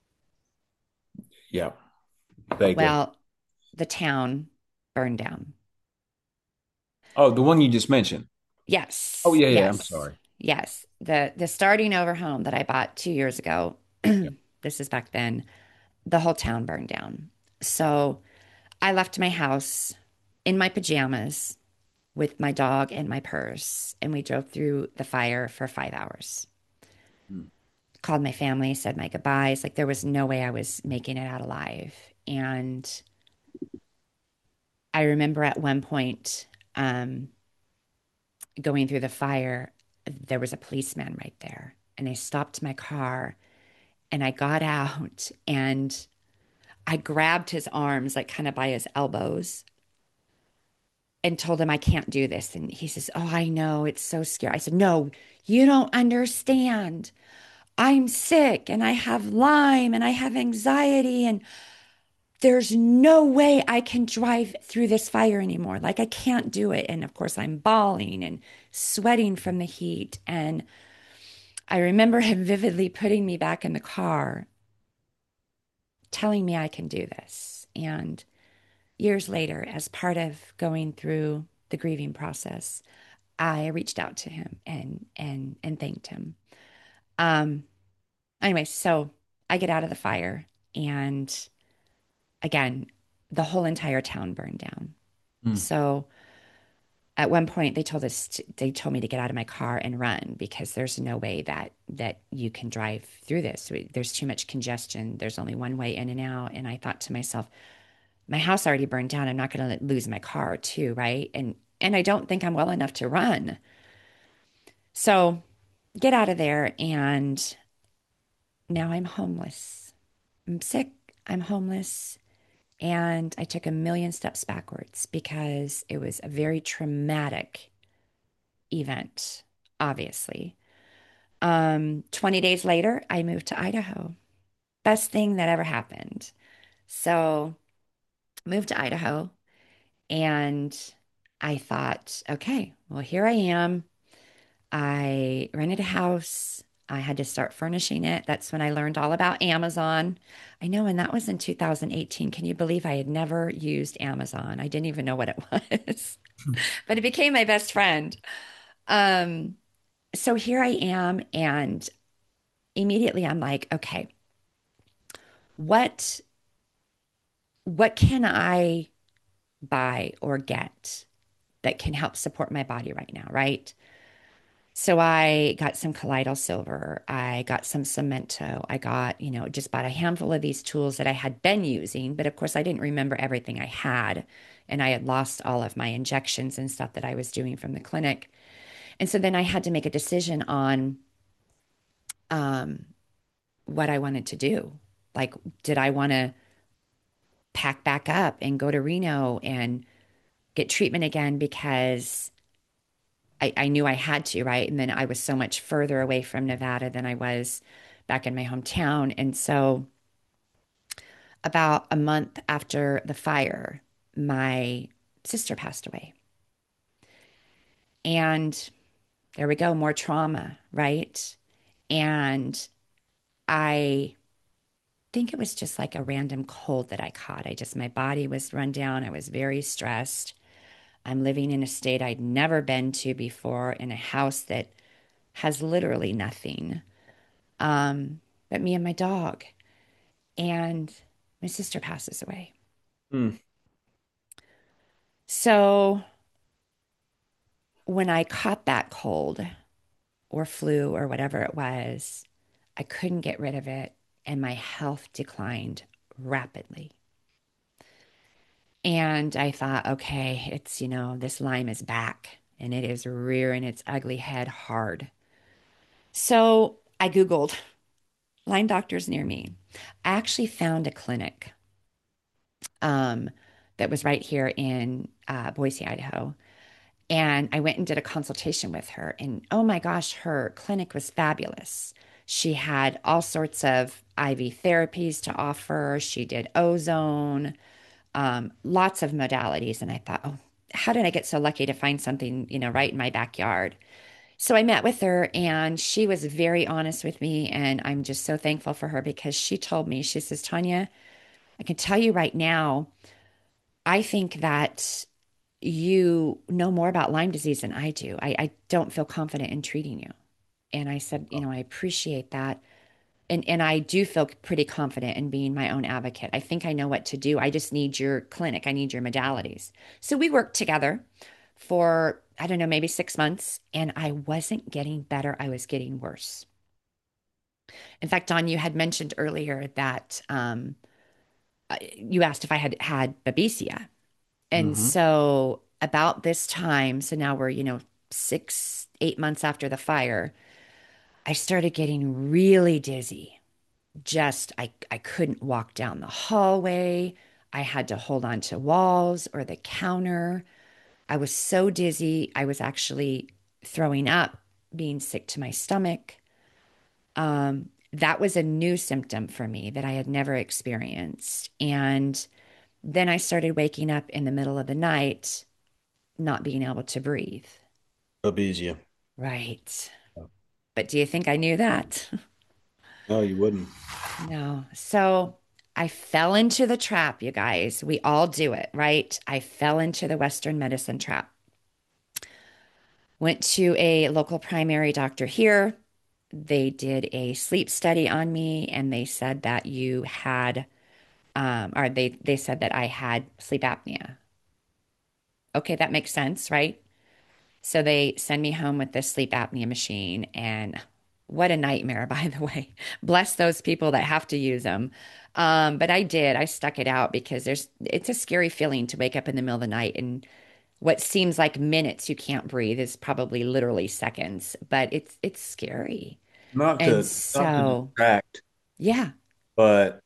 Yeah, vaguely. Well, the town burned down. Oh, the one you just mentioned. Oh, Yes, yeah, yeah. I'm yes, sorry. yes. The starting over home that I bought 2 years ago, Yeah. this is back then, the whole town burned down. So I left my house in my pajamas with my dog and my purse, and we drove through the fire for 5 hours. Mm. Called my family, said my goodbyes. Like there was no way I was making it out alive. And I remember at one point, going through the fire, there was a policeman right there. And I stopped my car and I got out and I grabbed his arms, like kind of by his elbows, and told him, I can't do this. And he says, oh, I know. It's so scary. I said, no, you don't understand. I'm sick and I have Lyme and I have anxiety and there's no way I can drive through this fire anymore. Like I can't do it. And of course, I'm bawling and sweating from the heat. And I remember him vividly putting me back in the car, telling me I can do this. And years later, as part of going through the grieving process, I reached out to him and thanked him. Um, anyway, so I get out of the fire, and again, the whole entire town burned down. Mm. So at one point, they told me to get out of my car and run because there's no way that you can drive through this. There's too much congestion. There's only one way in and out. And I thought to myself, my house already burned down. I'm not going to lose my car too, right? And I don't think I'm well enough to run. So get out of there, and now I'm homeless. I'm sick. I'm homeless. And I took a million steps backwards because it was a very traumatic event, obviously. 20 days later, I moved to Idaho. Best thing that ever happened. So moved to Idaho, and I thought, okay, well, here I am. I rented a house. I had to start furnishing it. That's when I learned all about Amazon. I know, and that was in 2018. Can you believe I had never used Amazon? I didn't even know what it was, but it became my best friend. Um, so here I am, and immediately I'm like, okay, what what can I buy or get that can help support my body right now, right? So I got some colloidal silver. I got some cemento. I got, just bought a handful of these tools that I had been using, but of course I didn't remember everything I had. And I had lost all of my injections and stuff that I was doing from the clinic. And so then I had to make a decision on um, what I wanted to do. Like, did I want to pack back up and go to Reno and get treatment again because I knew I had to, right? And then I was so much further away from Nevada than I was back in my hometown. And so, about a month after the fire, my sister passed away. And There we go, more trauma, right? And I think it was just like a random cold that I caught. My body was run down. I was very stressed. I'm living in a state I'd never been to before in a house that has literally nothing but me and my dog. And my sister passes away. Mm. So when I caught that cold or flu or whatever it was, I couldn't get rid of it and my health declined rapidly. And I thought, okay, this Lyme is back and it is rearing its ugly head hard. So I Googled Lyme doctors near me. I actually found a clinic um, that was right here in Boise, Idaho. And I went and did a consultation with her. And oh my gosh, her clinic was fabulous. She had all sorts of IV therapies to offer. She did ozone, lots of modalities. And I thought, oh, how did I get so lucky to find something, right in my backyard? So I met with her and she was very honest with me. And I'm just so thankful for her because she told me, she says, Tanya, I can tell you right now, I think that you know more about Lyme disease than I do. I don't feel confident in treating you. And I said, I appreciate that. And I do feel pretty confident in being my own advocate. I think I know what to do. I just need your clinic. I need your modalities. So we worked together for, I don't know, maybe 6 months, and I wasn't getting better. I was getting worse. In fact, Don, you had mentioned earlier that you asked if I had had Babesia. And Hmm. so about this time, so now we're, 6, 8 months after the fire, I started getting really dizzy. I couldn't walk down the hallway. I had to hold on to walls or the counter. I was so dizzy. I was actually throwing up, being sick to my stomach. That was a new symptom for me that I had never experienced. And then I started waking up in the middle of the night, not being able to breathe. Babesia. Right. But do you think I knew that? No, you wouldn't. No. So I fell into the trap, you guys. We all do it, right? I fell into the Western medicine trap. Went to a local primary doctor here. They did a sleep study on me and they said that they said that I had sleep apnea. Okay, that makes sense, right? So they send me home with this sleep apnea machine, and what a nightmare, by the way. Bless those people that have to use them. But I did. I stuck it out because it's a scary feeling to wake up in the middle of the night and what seems like minutes you can't breathe is probably literally seconds, but it's scary. Not And to so, detract, yeah, but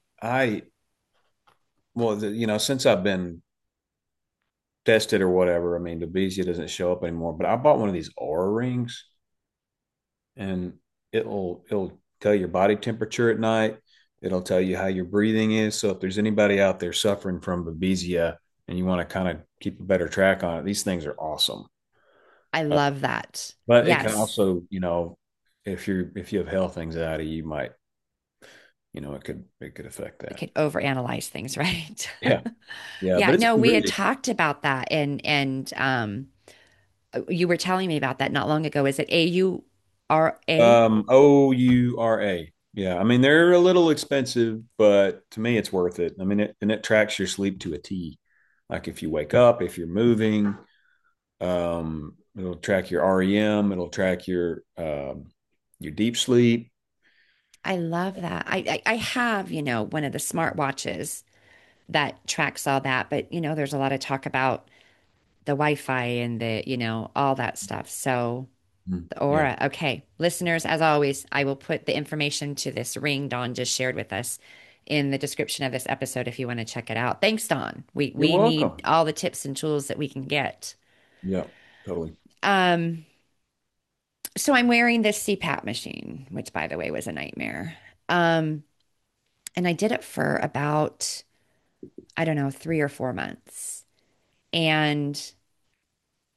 since I've been tested or whatever, I mean, the Babesia doesn't show up anymore. But I bought one of these Aura rings, and it'll tell your body temperature at night. It'll tell you how your breathing is. So if there's anybody out there suffering from Babesia and you want to kind of keep a better track on it, these things are awesome. I Uh, love that. but it can Yes, also, if you have health anxiety, you might, it could affect we that. could overanalyze things, right? Yeah, yeah, Yeah, but it's no, been we had really talked about that and you were telling me about that not long ago. Is it AURA? OURA. Yeah, I mean they're a little expensive, but to me it's worth it. I mean, it tracks your sleep to a T. Like if you wake up, if you're moving, it'll track your REM, it'll track your deep sleep. I love that. I have, one of the smart watches that tracks all that, but there's a lot of talk about the Wi-Fi and all that stuff. So Mm. the Yeah, Aura. Okay, listeners, as always, I will put the information to this ring Dawn just shared with us in the description of this episode if you want to check it out. Thanks, Dawn. We you're we need welcome. all the tips and tools that we can get. Yeah, totally. Um, so I'm wearing this CPAP machine, which by the way was a nightmare. Um, and I did it for about, I don't know, 3 or 4 months. And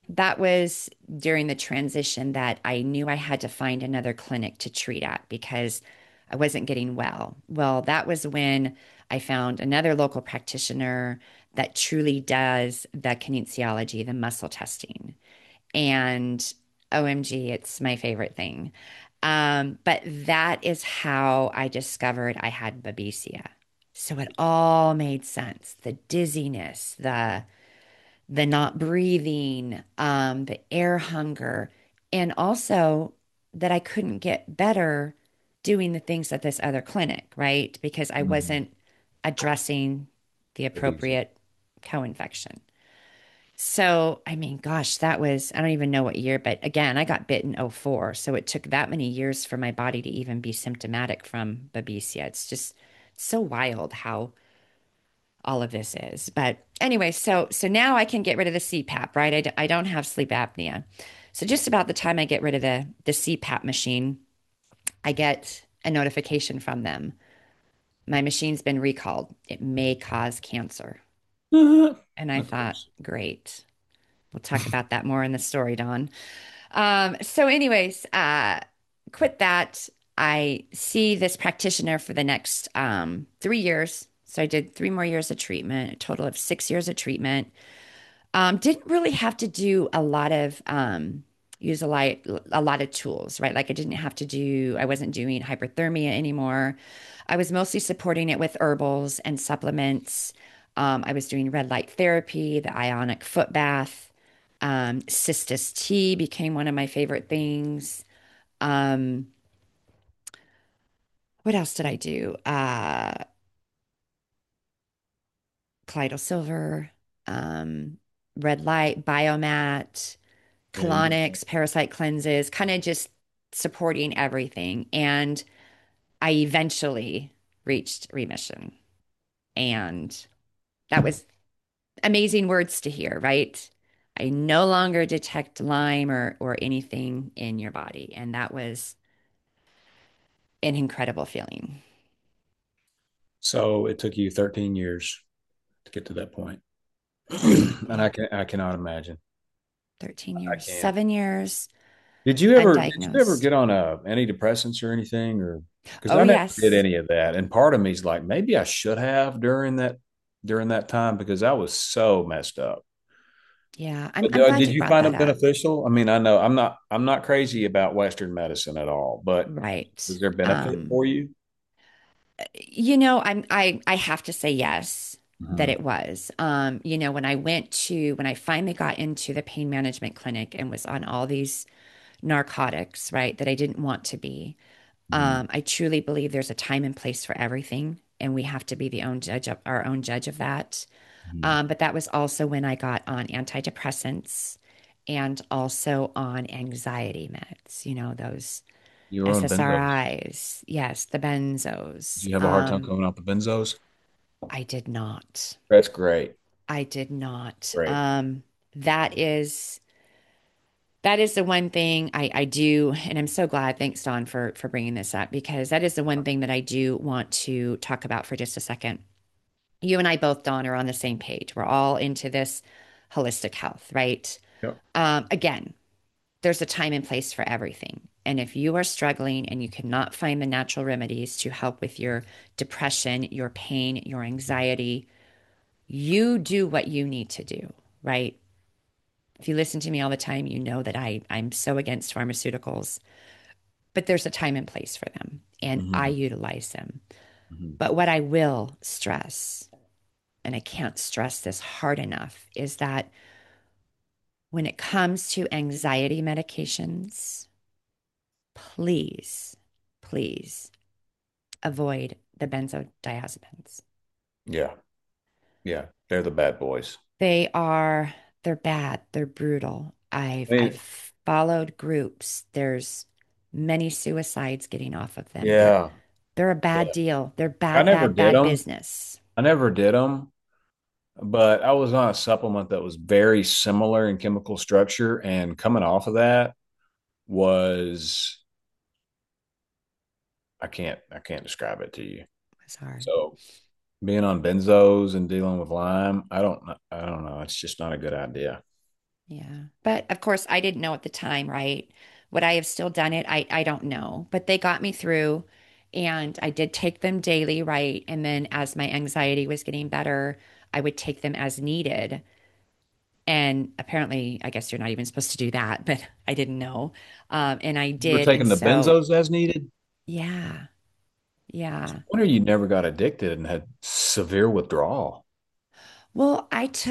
that was during the transition that I knew I had to find another clinic to treat at because I wasn't getting well. Well, that was when I found another local practitioner that truly does the kinesiology, the muscle testing. And OMG, it's my favorite thing. But that is how I discovered I had babesia. So it all made sense. The dizziness, the not breathing, the air hunger, and also that I couldn't get better doing the things at this other clinic, right? Because I Mhm. wasn't addressing the Babesia. appropriate co-infection. So, I mean, gosh, that was, I don't even know what year, but again, I got bit in '04. So it took that many years for my body to even be symptomatic from babesia. It's just so wild how all of this is. But anyway, so now I can get rid of the CPAP, right? I don't have sleep apnea. So just about the time I get rid of the CPAP machine, I get a notification from them. My machine's been recalled. It may cause cancer. And I Of thought, course. great. We'll talk about that more in the story, Dawn. So anyways, quit that. I see this practitioner for the next 3 years. So I did 3 more years of treatment, a total of 6 years of treatment. Didn't really have to do a lot of use a lot of tools, right? Like I wasn't doing hyperthermia anymore. I was mostly supporting it with herbals and supplements. I was doing red light therapy, the ionic foot bath. Cistus tea became one of my favorite things. Um, what else did I do? Colloidal silver, um, red light, biomat, Yeah, you did that. colonics, parasite cleanses, kind of just supporting everything. And I eventually reached remission. And that was amazing words to hear, right? I no longer detect Lyme or anything in your body. And that was an incredible feeling. So it took you 13 years to get to that point. And Yeah, I cannot imagine. 13 I years, can't. 7 years Did you ever undiagnosed. get on antidepressants or anything, or because Oh, I never did yes. any of that, and part of me is like maybe I should have during that time because I was so messed up. Yeah, I'm, But I'm glad did you you brought find that them up. beneficial? I mean, I know I'm not crazy about Western medicine at all, but was Right. there benefit for you? I have to say yes, that Hmm. it was. When I finally got into the pain management clinic and was on all these narcotics, right, that I didn't want to be. Hmm. I truly believe there's a time and place for everything, and we have to be our own judge of that. Hmm. But that was also when I got on antidepressants and also on anxiety meds, those You were on benzos. SSRIs. Yes, the Did benzos. you have a hard time coming off the benzos? I did not. That's great. I did not. Great. That is that is the one thing I do, and I'm so glad. Thanks, Don, for bringing this up because that is the one thing that I do want to talk about for just a second. You and I both, Don, are on the same page. We're all into this holistic health, right? Yep. Again, there's a time and place for everything. And if you are struggling and you cannot find the natural remedies to help with your depression, your pain, your anxiety, you do what you need to do, right? If you listen to me all the time, you know that I'm so against pharmaceuticals, but there's a time and place for them, and I Hmm. utilize them. Hmm. But what I will stress, and I can't stress this hard enough, is that when it comes to anxiety medications, please, please avoid the benzodiazepines. Yeah. Yeah. They're the bad boys. They are, they're bad, they're brutal. I I've mean, followed groups. There's many suicides getting off of them. They're yeah. they're a Yeah. bad deal. They're I bad, never bad, did bad them. business. I never did them, but I was on a supplement that was very similar in chemical structure, and coming off of that was I can't describe it to you. It's hard. So being on benzos and dealing with Lyme, I don't know. It's just not a good idea. Yeah. But of course, I didn't know at the time, right? Would I have still done it? I don't know. But they got me through and I did take them daily, right? And then as my anxiety was getting better, I would take them as needed. And apparently, I guess you're not even supposed to do that, but I didn't know. And I You were did. And taking the so, benzos as needed. yeah, yeah. I wonder you never got addicted and had severe withdrawal. Well,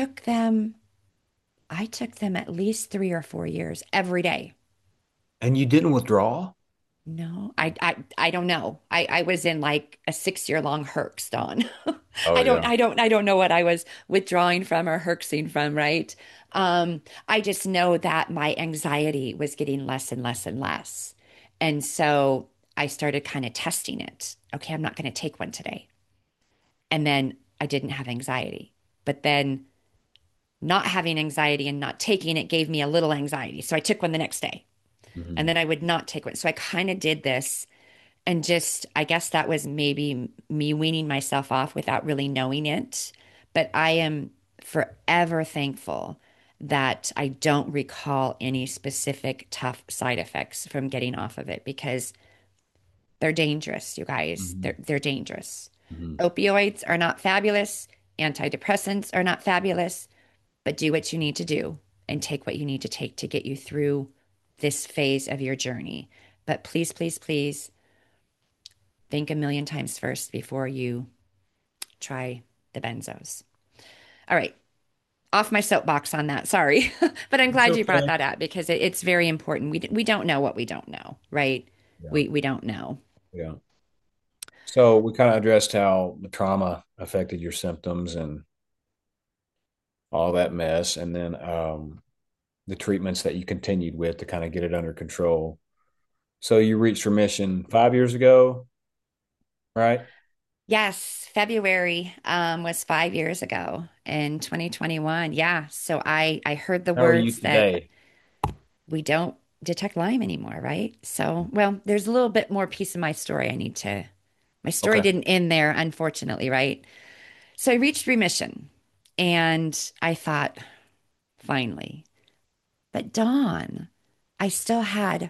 I took them at least 3 or 4 years every day. And you didn't withdraw? No, I don't know. I was in like a 6 year long herx, Dawn. Oh yeah. I don't know what I was withdrawing from or herxing from, right? I just know that my anxiety was getting less and less and less. And so I started kind of testing it. Okay, I'm not going to take one today. And then I didn't have anxiety. But then not having anxiety and not taking it gave me a little anxiety. So I took one the next day. And Mhm. then I would not take one. So I kind of did this and just, I guess that was maybe me weaning myself off without really knowing it. But I am forever thankful that I don't recall any specific tough side effects from getting off of it because they're dangerous, you guys. Mhm. They're dangerous. Mhm. Opioids are not fabulous. Antidepressants are not fabulous, but do what you need to do and take what you need to take to get you through this phase of your journey. But please, please, please think a million times first before you try the benzos. All right, off my soapbox on that. Sorry, but I'm It's glad you brought okay. that up because it's very important. We don't know what we don't know, right? Yeah. We don't know. Yeah. So we kind of addressed how the trauma affected your symptoms and all that mess, and then the treatments that you continued with to kind of get it under control. So you reached remission 5 years ago, right? Yes, February was 5 years ago in 2021. Yeah, so I heard the How are you words that today? we don't detect Lyme anymore, right? So, well, there's a little bit more piece of my story I need to. My story Okay. didn't end there, unfortunately, right? So I reached remission and I thought, finally. But Dawn, I still had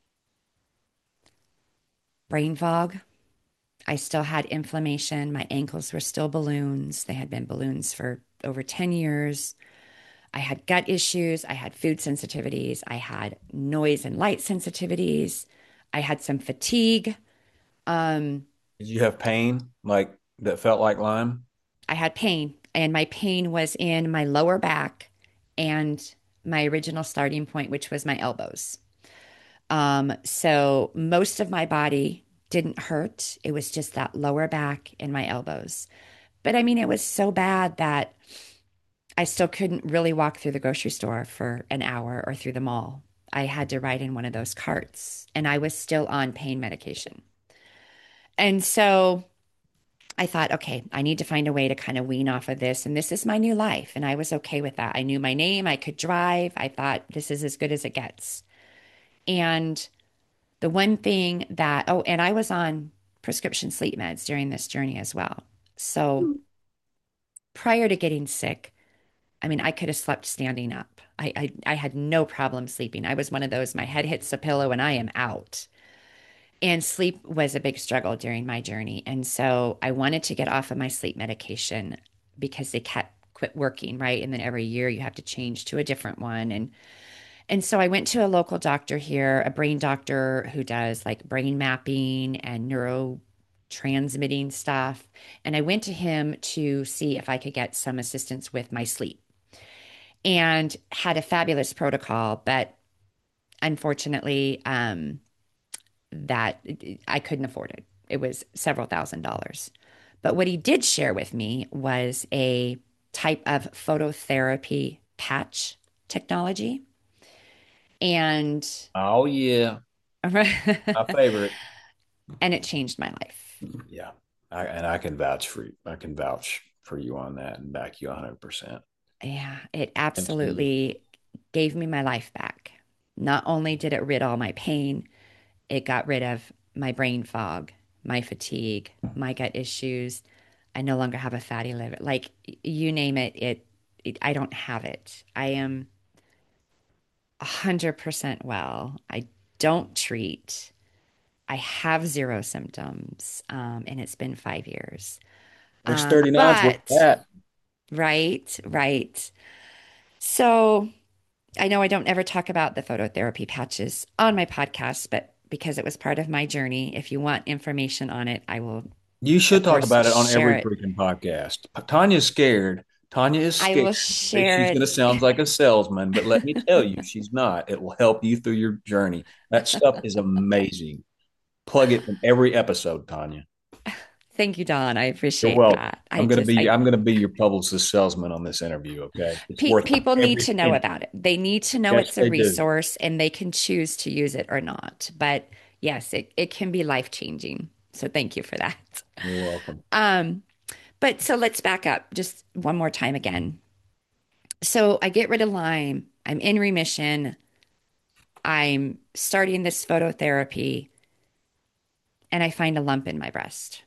brain fog. I still had inflammation. My ankles were still balloons. They had been balloons for over 10 years. I had gut issues. I had food sensitivities. I had noise and light sensitivities. I had some fatigue. Um, Did you have pain like that felt like Lyme? I had pain, and my pain was in my lower back and my original starting point, which was my elbows. So most of my body didn't hurt. It was just that lower back and my elbows. But I mean, it was so bad that I still couldn't really walk through the grocery store for an hour or through the mall. I had to ride in one of those carts, and I was still on pain medication. And so I thought, okay, I need to find a way to kind of wean off of this. And this is my new life. And I was okay with that. I knew my name, I could drive. I thought this is as good as it gets. And the one thing that, oh, and I was on prescription sleep meds during this journey as well. So prior to getting sick, I mean, I could have slept standing up. I had no problem sleeping. I was one of those, my head hits the pillow and I am out. And sleep was a big struggle during my journey. And so I wanted to get off of my sleep medication because they kept quit working, right? And then every year you have to change to a different one. And so I went to a local doctor here, a brain doctor who does like brain mapping and neurotransmitting stuff. And I went to him to see if I could get some assistance with my sleep and had a fabulous protocol, but unfortunately, that I couldn't afford it. It was several $1,000s. But what he did share with me was a type of phototherapy patch technology. And Oh yeah, my favorite. and it changed my life. Yeah, and I can vouch for you. I can vouch for you on that and back you 100%. Yeah, it Thank you. absolutely gave me my life back. Not only did it rid all my pain, it got rid of my brain fog, my fatigue, my gut issues. I no longer have a fatty liver. Like you name it, I don't have it. I am. 100% well. I don't treat. I have zero symptoms, and it's been 5 years. There's 39s with But that. right, right. So I know I don't ever talk about the phototherapy patches on my podcast, but because it was part of my journey, if you want information on it, I will, You of should talk course, about it on share every it. freaking podcast. Tanya's scared. Tanya is I scared will that share she's going to it. sound like a salesman, but let me tell you, she's not. It will help you through your journey. That stuff is amazing. Plug it in every episode, Tanya. Thank you, Don. I You're appreciate welcome. that. I just, I'm gonna be your publicist salesman on this interview. Okay, it's worth people need every to know penny. about it. They need to know Yes, it's a they do. resource and they can choose to use it or not. But yes, it can be life changing. So thank you for that. You're welcome. Um, but so let's back up just one more time again. So I get rid of Lyme. I'm in remission. I'm starting this phototherapy and I find a lump in my breast.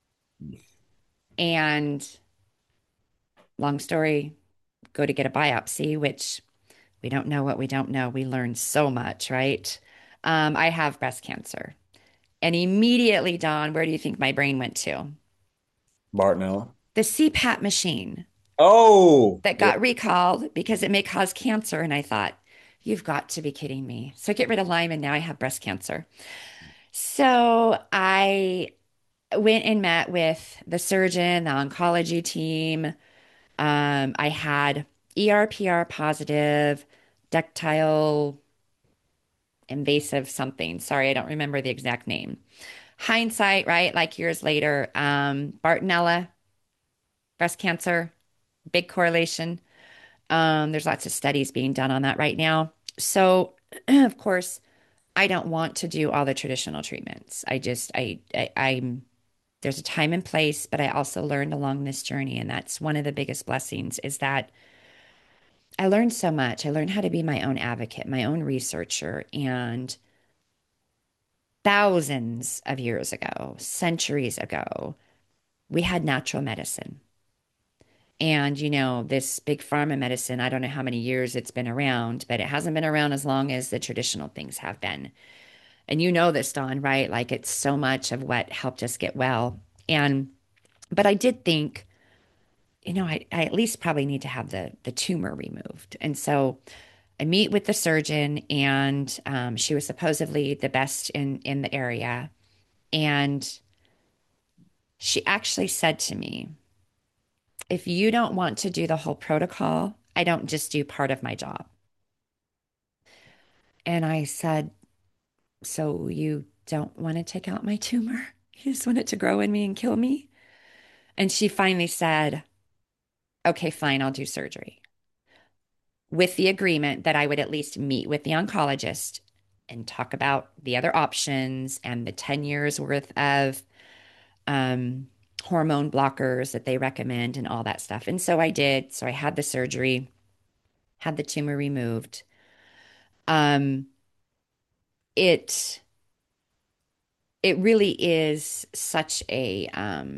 And long story, go to get a biopsy, which we don't know what we don't know. We learn so much, right? I have breast cancer. And immediately, Don, where do you think my brain went to? Bartonella. The CPAP machine Oh, that yeah. got recalled because it may cause cancer. And I thought, you've got to be kidding me. So I get rid of Lyme and now I have breast cancer. So I went and met with the surgeon, the oncology team. I had ERPR positive, ductile invasive something. Sorry, I don't remember the exact name. Hindsight, right? Like years later, Bartonella, breast cancer, big correlation. There's lots of studies being done on that right now. So, of course, I don't want to do all the traditional treatments. I'm there's a time and place, but I also learned along this journey, and that's one of the biggest blessings is that I learned so much. I learned how to be my own advocate, my own researcher, and thousands of years ago, centuries ago, we had natural medicine. And, this big pharma medicine, I don't know how many years it's been around, but it hasn't been around as long as the traditional things have been. And you know this, Dawn, right? Like it's so much of what helped us get well. But I did think, I at least probably need to have the tumor removed. And so I meet with the surgeon, and she was supposedly the best in the area. And she actually said to me, if you don't want to do the whole protocol, I don't just do part of my job. And I said, so you don't want to take out my tumor? You just want it to grow in me and kill me? And she finally said, okay, fine, I'll do surgery with the agreement that I would at least meet with the oncologist and talk about the other options and the 10 years worth of um, hormone blockers that they recommend and all that stuff. And so I did. So I had the surgery, had the tumor removed. Um, it it really is such a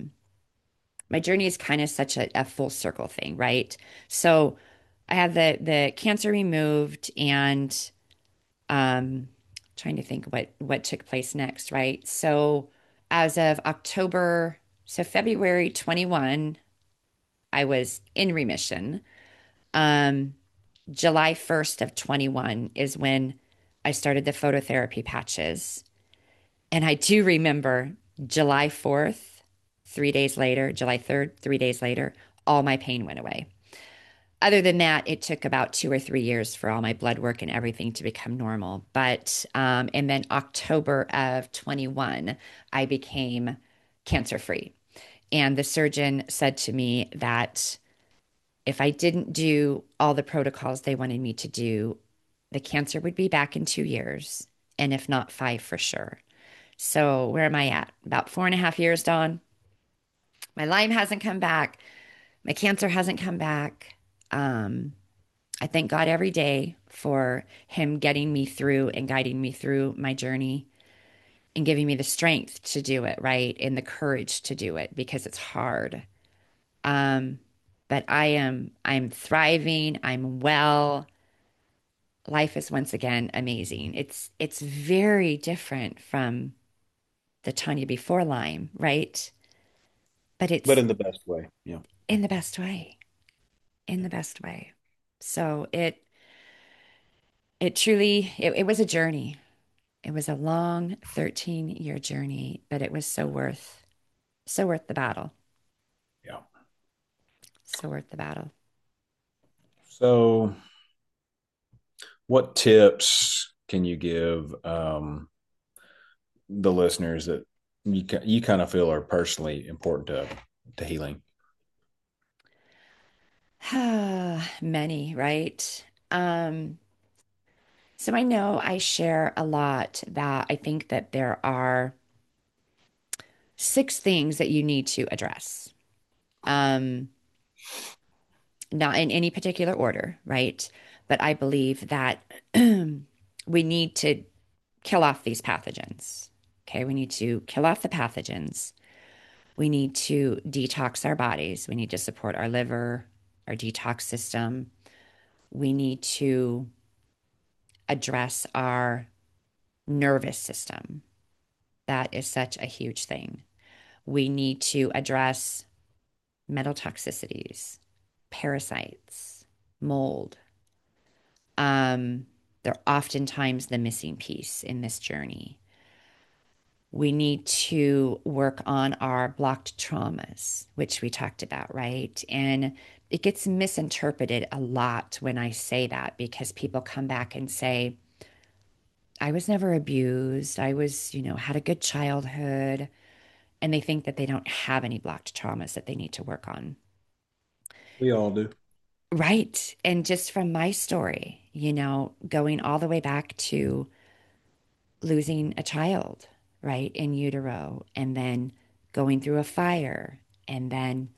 my journey is kind of such a full circle thing, right? So I had the cancer removed and um trying to think what took place next, right? So as of October, so February 21, I was in remission. Um July 1st of 21 is when I started the phototherapy patches. And I do remember July 4th, 3 days later, July 3rd, 3 days later, all my pain went away. Other than that, it took about 2 or 3 years for all my blood work and everything to become normal. And then October of 21, I became cancer free. And the surgeon said to me that if I didn't do all the protocols they wanted me to do, the cancer would be back in 2 years, and if not five for sure. So where am I at? About 4.5 years, Dawn. My Lyme hasn't come back. My cancer hasn't come back. Um, I thank God every day for Him getting me through and guiding me through my journey and giving me the strength to do it, right? And the courage to do it because it's hard. Um, but I'm thriving. I'm well. life is once again amazing. It's very different from the Tanya before Lyme, right? But But it's in the best way. Yeah. in the best way, in the best way. So it truly it was a journey. It was a long 13-year journey, but it was so worth the battle. Yeah. So worth the battle. So, what tips can you give the listeners that you kind of feel are personally important to healing? Many, right? So I know I share a lot that I think that there are 6 things that you need to address. Um, Not in any particular order, right? But I believe that we need to kill off these pathogens. Okay, we need to kill off the pathogens. We need to detox our bodies. We need to support our liver, our detox system. We need to address our nervous system. That is such a huge thing. We need to address metal toxicities, parasites, mold. They're oftentimes the missing piece in this journey. We need to work on our blocked traumas, which we talked about, right? And it gets misinterpreted a lot when I say that because people come back and say, I was never abused. I was, had a good childhood. And they think that they don't have any blocked traumas that they need to work on. We all do. Right. And just from my story, going all the way back to losing a child, right, in utero, and then going through a fire, and then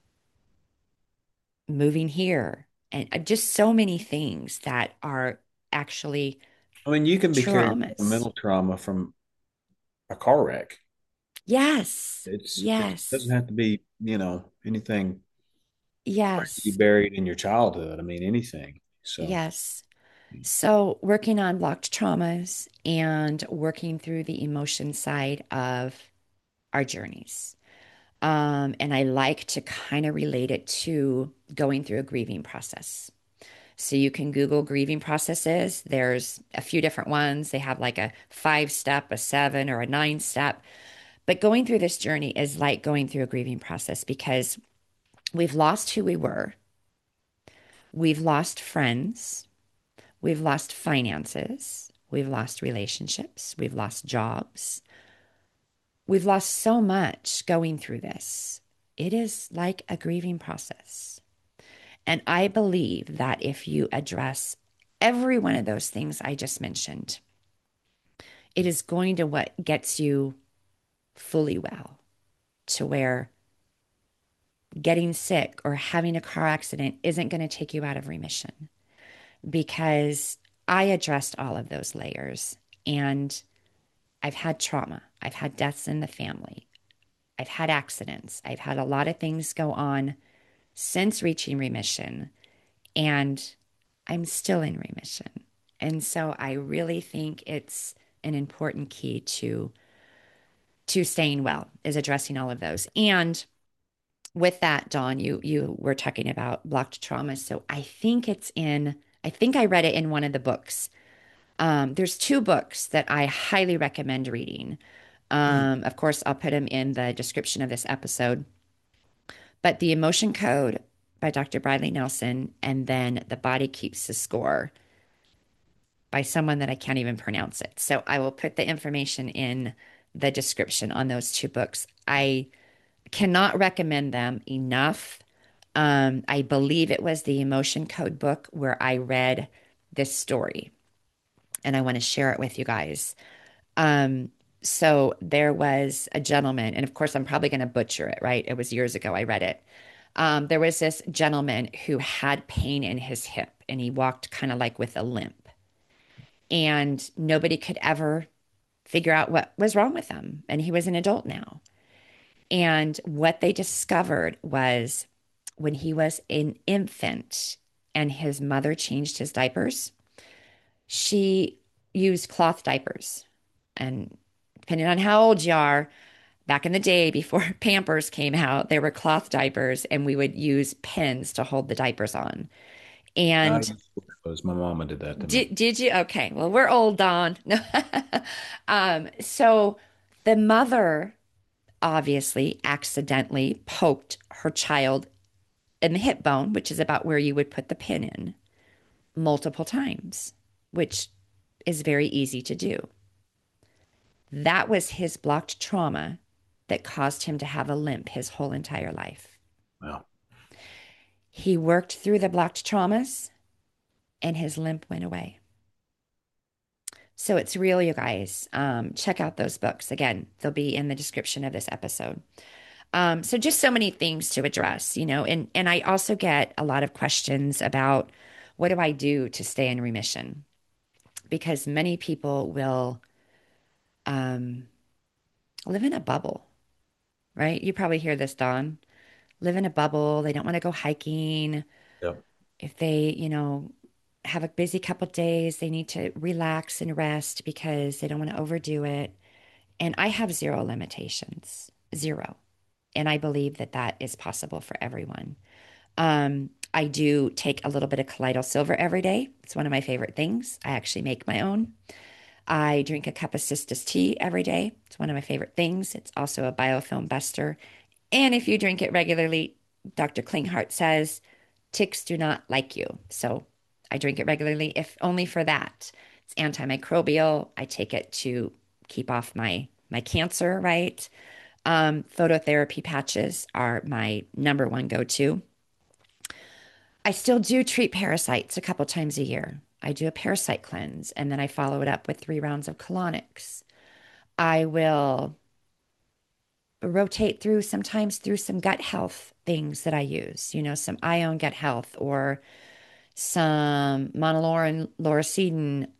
moving here, and just so many things that are actually I mean, you can be carrying a traumas. mental trauma from a car wreck. Yes. It doesn't Yes. have to be, anything you Yes. buried in your childhood. I mean, anything. So, Yes. So, working on blocked traumas and working through the emotion side of our journeys. And I like to kind of relate it to going through a grieving process. So you can Google grieving processes. There's a few different ones. They have like a 5 step, a 7, or a 9 step. But going through this journey is like going through a grieving process because we've lost who we were. We've lost friends. We've lost finances. We've lost relationships. We've lost jobs. We've lost so much going through this. It is like a grieving process. And I believe that if you address every one of those things I just mentioned, it is going to what gets you fully well to where getting sick or having a car accident isn't going to take you out of remission because I addressed all of those layers and I've had trauma. I've had deaths in the family. I've had accidents. I've had a lot of things go on since reaching remission, and I'm still in remission. And so I really think it's an important key to staying well is addressing all of those. And with that, Dawn, you were talking about blocked trauma. So I think I read it in one of the books. There's 2 books that I highly recommend reading. Of course, I'll put them in the description of this episode. But The Emotion Code by Dr. Bradley Nelson, and then The Body Keeps the Score by someone that I can't even pronounce it. So I will put the information in the description on those 2 books. I cannot recommend them enough. I believe it was the Emotion Code book where I read this story, and I want to share it with you guys. Um, so there was a gentleman, and of course, I'm probably going to butcher it, right? It was years ago I read it. There was this gentleman who had pain in his hip, and he walked kind of like with a limp, and nobody could ever figure out what was wrong with him. And he was an adult now. And what they discovered was when he was an infant and his mother changed his diapers, She used cloth diapers. And depending on how old you are, back in the day before Pampers came out, there were cloth diapers, and we would use pins to hold the diapers on. I And used to wear those. My mama did that to me. did you? Okay. Well, we're old, Dawn. No. So the mother obviously accidentally poked her child in the hip bone, which is about where you would put the pin in, multiple times, which is very easy to do. That was his blocked trauma that caused him to have a limp his whole entire life. Well, He worked through the blocked traumas and his limp went away. So it's real, you guys. Check out those books. Again, they'll be in the description of this episode. So just so many things to address, and I also get a lot of questions about what do I do to stay in remission? Because many people will um, live in a bubble, right? You probably hear this, Dawn. Live in a bubble. They don't want to go hiking. yeah. If they, have a busy couple days, they need to relax and rest because they don't want to overdo it. And I have zero limitations, zero. And I believe that that is possible for everyone. I do take a little bit of Kaleido Silver every day. It's one of my favorite things. I actually make my own. I drink a cup of Sistas tea every day. It's one of my favorite things. It's also a biofilm buster. And if you drink it regularly, Dr. Klinghardt says ticks do not like you. So I drink it regularly, if only for that. It's antimicrobial. I take it to keep off my cancer, right? Phototherapy patches are my number one go-to. I still do treat parasites a couple times a year. I do a parasite cleanse and then I follow it up with 3 rounds of colonics. I will rotate through sometimes through some gut health things that I use, some Ion Gut Health or some Monolaurin, Lauricidin,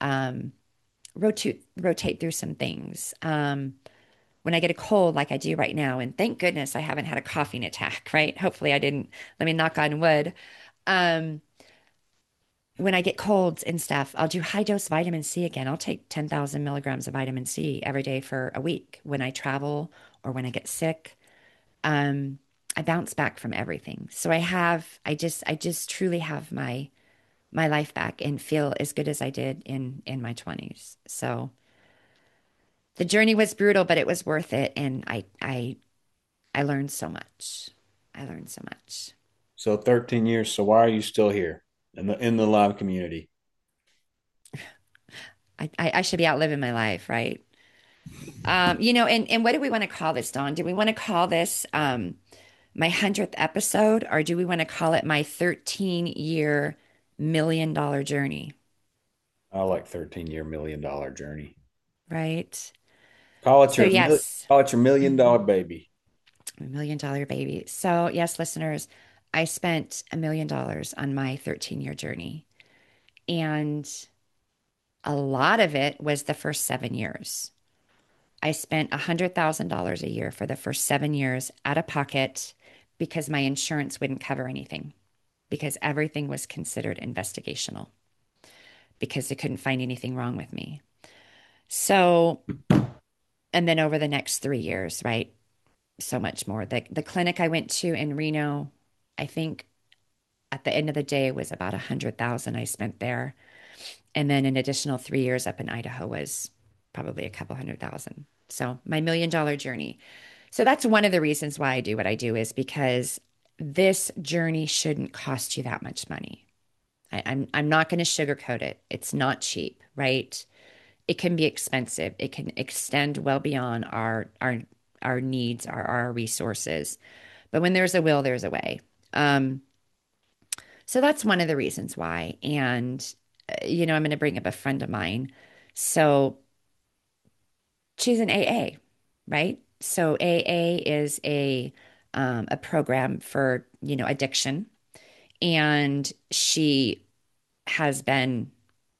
rotate through some things. When I get a cold like I do right now, and thank goodness I haven't had a coughing attack, right? Hopefully I didn't. Let me knock on wood. Um, when I get colds and stuff, I'll do high dose vitamin C again. I'll take 10,000 milligrams of vitamin C every day for a week when I travel or when I get sick. Um, I bounce back from everything. So I just truly have my life back and feel as good as I did in my 20s. So the journey was brutal, but it was worth it. And I learned so much. I learned so much. So 13 years. So why are you still here in the Lyme community? I should be out living my life, right? And what do we want to call this, Dawn? Do we want to call this my 100th episode, or do we want to call it my 13-year $1 million journey? I like 13-year $1 million journey. Right. Call it So your yes, call it your $1 million baby. $1 million baby. So yes, listeners, I spent $1 million on my 13-year journey. And a lot of it was the first 7 years. I spent $100,000 a year for the first 7 years out of pocket because my insurance wouldn't cover anything because everything was considered investigational because they couldn't find anything wrong with me. So, and then over the next 3 years, right? So much more. The clinic I went to in Reno, I think at the end of the day was about 100,000 I spent there. And then an additional 3 years up in Idaho was probably a couple 100,000. So my $1 million journey. So that's one of the reasons why I do what I do is because this journey shouldn't cost you that much money. I'm not going to sugarcoat it. It's not cheap, right? It can be expensive. It can extend well beyond our needs, our resources. But when there's a will, there's a way. So that's one of the reasons why. And I'm going to bring up a friend of mine. So she's an AA, right? So AA is a program for addiction, and she has been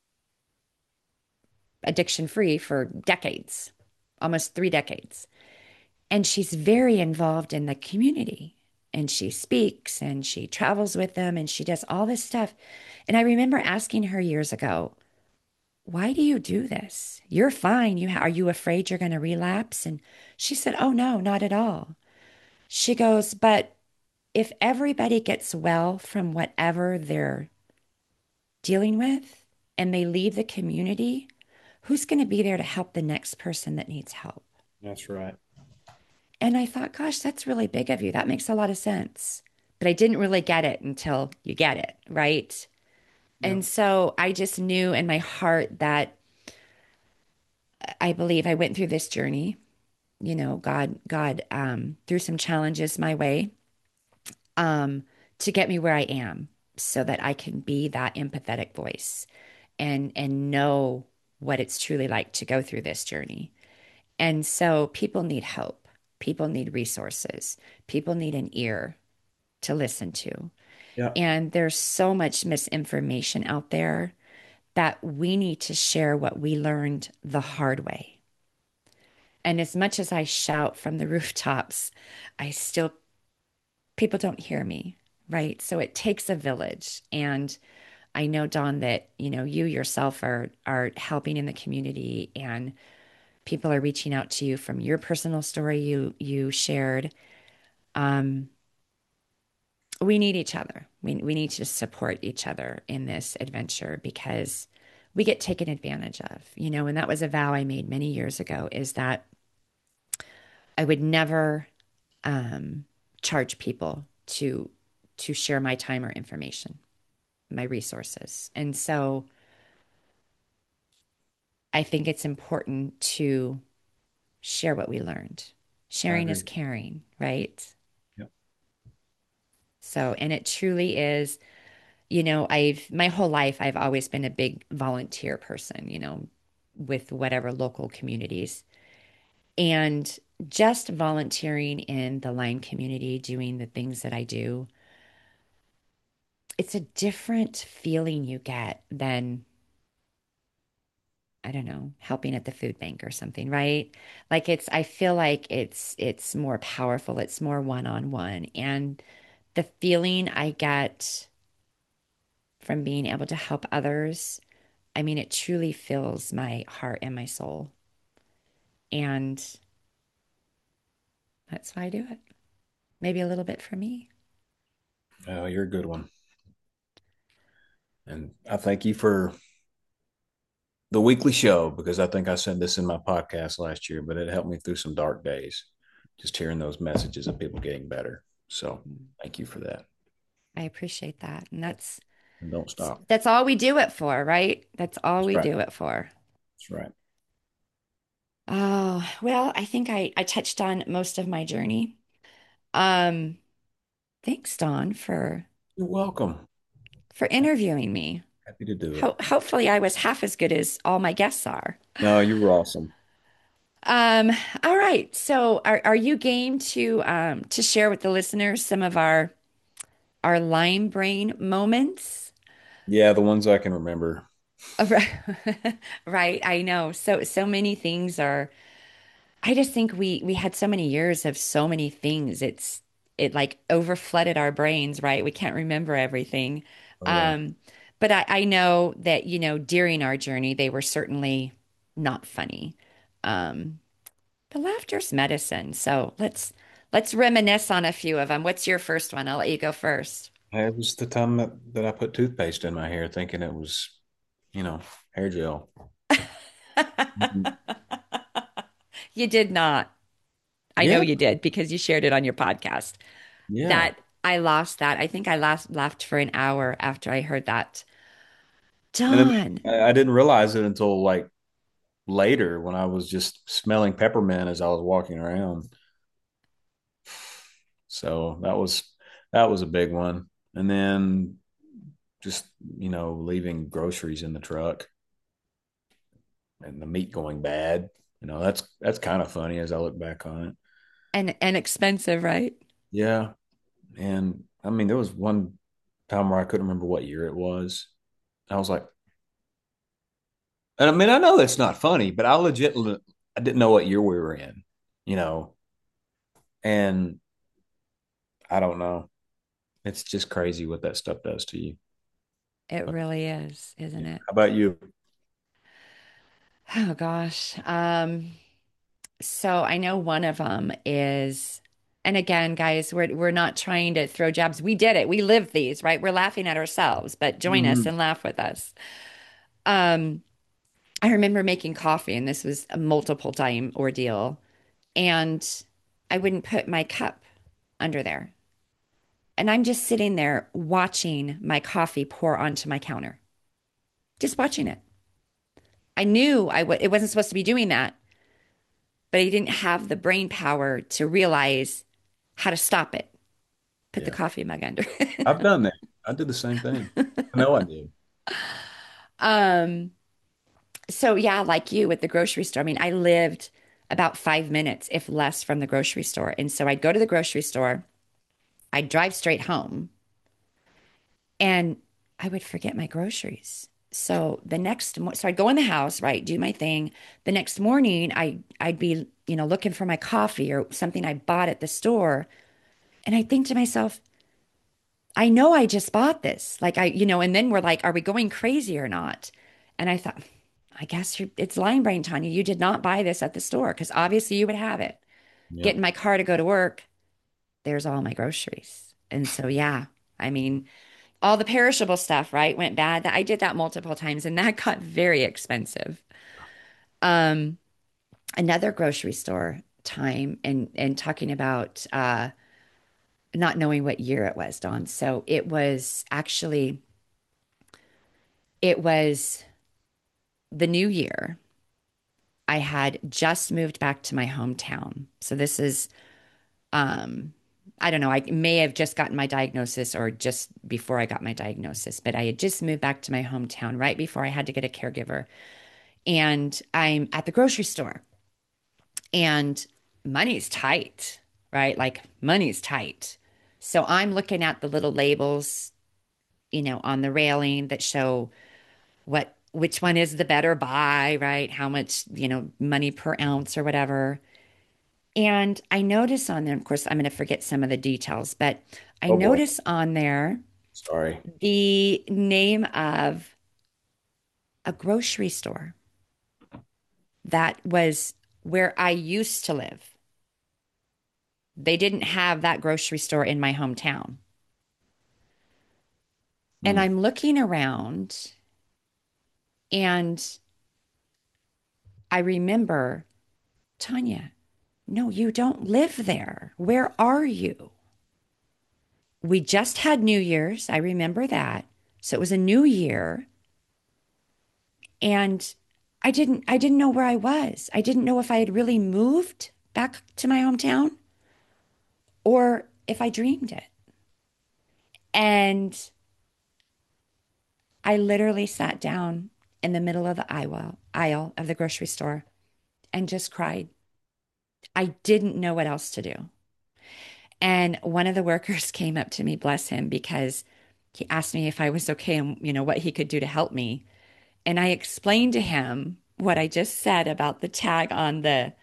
addiction free for decades, almost 3 decades, and she's very involved in the community. And she speaks and she travels with them and she does all this stuff. And I remember asking her years ago, why do you do this? You're fine. Are you afraid you're going to relapse? And she said, oh, no, not at all. She goes, but if everybody gets well from whatever they're dealing with and they leave the community, who's going to be there to help the next person that needs help? That's right. And I thought, gosh, that's really big of you. That makes a lot of sense. But I didn't really get it until you get it, right? Yeah. And so I just knew in my heart that I believe I went through this journey. God threw some challenges my way um, to get me where I am so that I can be that empathetic voice and know what it's truly like to go through this journey. And so people need hope. People need resources. People need an ear to listen to. Yeah. And there's so much misinformation out there that we need to share what we learned the hard way. And as much as I shout from the rooftops, I still, people don't hear me, right? So it takes a village. And I know, Dawn, that, you yourself are helping in the community and people are reaching out to you from your personal story you shared. Um, we need each other. We need to support each other in this adventure because we get taken advantage of, and that was a vow I made many years ago is that I would never um, charge people to share my time or information, my resources. And so I think it's important to share what we learned. I Sharing is agree. caring, right? Yep. So, and it truly is, my whole life, I've always been a big volunteer person, with whatever local communities. And just volunteering in the Lyme community, doing the things that I do, it's a different feeling you get than, I don't know, helping at the food bank or something, right? Like I feel like it's more powerful, it's more one-on-one. And the feeling I get from being able to help others, I mean, it truly fills my heart and my soul. And that's why I do it. Maybe a little bit for me. Oh, you're a good one. And I thank you for the weekly show because I think I said this in my podcast last year, but it helped me through some dark days, just hearing those messages of people getting better. So thank you for that. I appreciate that. And that's And don't stop. that's all we do it for, right? That's all That's we right. do it for. That's right. Oh, well, I think I touched on most of my journey. Um, Thanks, Dawn, You're welcome. for interviewing me. Happy to do it. Hopefully I was half as good as all my guests are. No, you were awesome. Um, all right. So are you game to share with the listeners some of our lime brain moments? Yeah, the ones I can remember. Right. Right. I know. So many things are I just think we had so many years of so many things. It like over flooded our brains, right? We can't remember everything. Oh yeah. Um, but I know that, during our journey, they were certainly not funny. Um, but laughter's medicine. So let's reminisce on a few of them. What's your first one? I'll let you go first. It was the time that I put toothpaste in my hair thinking it was, hair gel. Mhm. You did not. I know Yeah, you did because you shared it on your podcast. yeah. That I lost that. I think I last laughed for an hour after I heard that. And then Dawn. I didn't realize it until like later when I was just smelling peppermint as I was walking around. So that was a big one. And then just, leaving groceries in the truck and the meat going bad. That's kind of funny as I look back on it. And expensive, right? Yeah. And I mean, there was one time where I couldn't remember what year it was. I was like, and I mean, I know that's not funny, but I didn't know what year we were in, you know, and I don't know. It's just crazy what that stuff does to you. It really is, isn't Yeah. it? How about you? Oh gosh. So I know one of them is, and again, guys, we're not trying to throw jabs. We did it. We lived these, right? We're laughing at ourselves, but join us Mhm. and laugh with us. Um, I remember making coffee, and this was a multiple time ordeal, and I wouldn't put my cup under there. And I'm just sitting there watching my coffee pour onto my counter, just watching it. I knew it wasn't supposed to be doing that, but I didn't have the brain power to realize how to stop it. Put the Yeah. coffee mug under. I've done that. I did the same thing. I know I did. um, so yeah, like you with the grocery store. I mean, I lived about 5 minutes, if less, from the grocery store. And so I'd go to the grocery store, I'd drive straight home, and I would forget my groceries. So so I'd go in the house, right, do my thing. The next morning, I'd be, looking for my coffee or something I bought at the store, and I think to myself, I know I just bought this. And then we're like, are we going crazy or not? And I thought, I guess it's line brain, Tanya. You did not buy this at the store because obviously you would have it. Yeah. Get in my car to go to work. There's all my groceries. And so, yeah, I mean, all the perishable stuff, right, went bad. I did that multiple times and that got very expensive. Um, Another grocery store time and talking about not knowing what year it was, Dawn. So it was the new year. I had just moved back to my hometown. So this is, um, I don't know, I may have just gotten my diagnosis or just before I got my diagnosis, but I had just moved back to my hometown right before I had to get a caregiver. And I'm at the grocery store and money's tight, right? Like money's tight. So I'm looking at the little labels, on the railing that show which one is the better buy, right? How much, money per ounce or whatever. And I notice on there, of course, I'm going to forget some of the details, but I Oh boy. notice on there Sorry. the name of a grocery store that was where I used to live. They didn't have that grocery store in my hometown. And Mm. I'm looking around and I remember, Tanya, no, you don't live there. Where are you? We just had New Year's. I remember that. So it was a new year. And I didn't know where I was. I didn't know if I had really moved back to my hometown or if I dreamed it. And I literally sat down in the middle of the aisle of the grocery store and just cried. I didn't know what else to do. And one of the workers came up to me, bless him, because he asked me if I was okay and what he could do to help me. And I explained to him what I just said about the tag on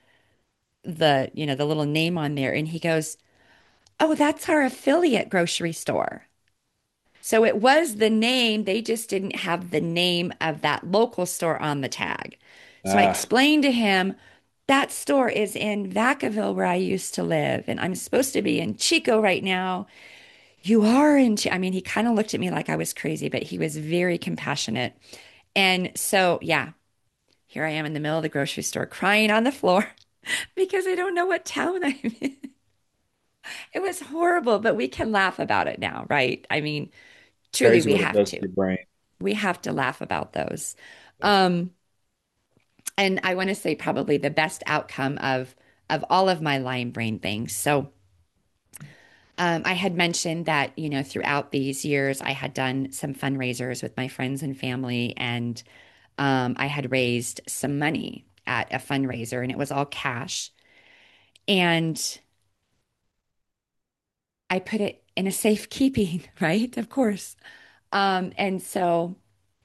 the little name on there. And he goes, "Oh, that's our affiliate grocery store." So it was the name, they just didn't have the name of that local store on the tag. So I Ah, explained to him that store is in Vacaville where I used to live, and I'm supposed to be in Chico right now. You are in, I mean, he kind of looked at me like I was crazy, but he was very compassionate. And so, yeah, here I am in the middle of the grocery store crying on the floor because I don't know what town I'm in. It was horrible, but we can laugh about it now, right? I mean, truly, crazy we what it have does to to. your brain. We have to laugh about those. Yeah. Um, and I want to say probably the best outcome of all of my lyme brain things. So, I had mentioned that, throughout these years, I had done some fundraisers with my friends and family, and I had raised some money at a fundraiser, and it was all cash. And I put it in a safekeeping, right? Of course. And so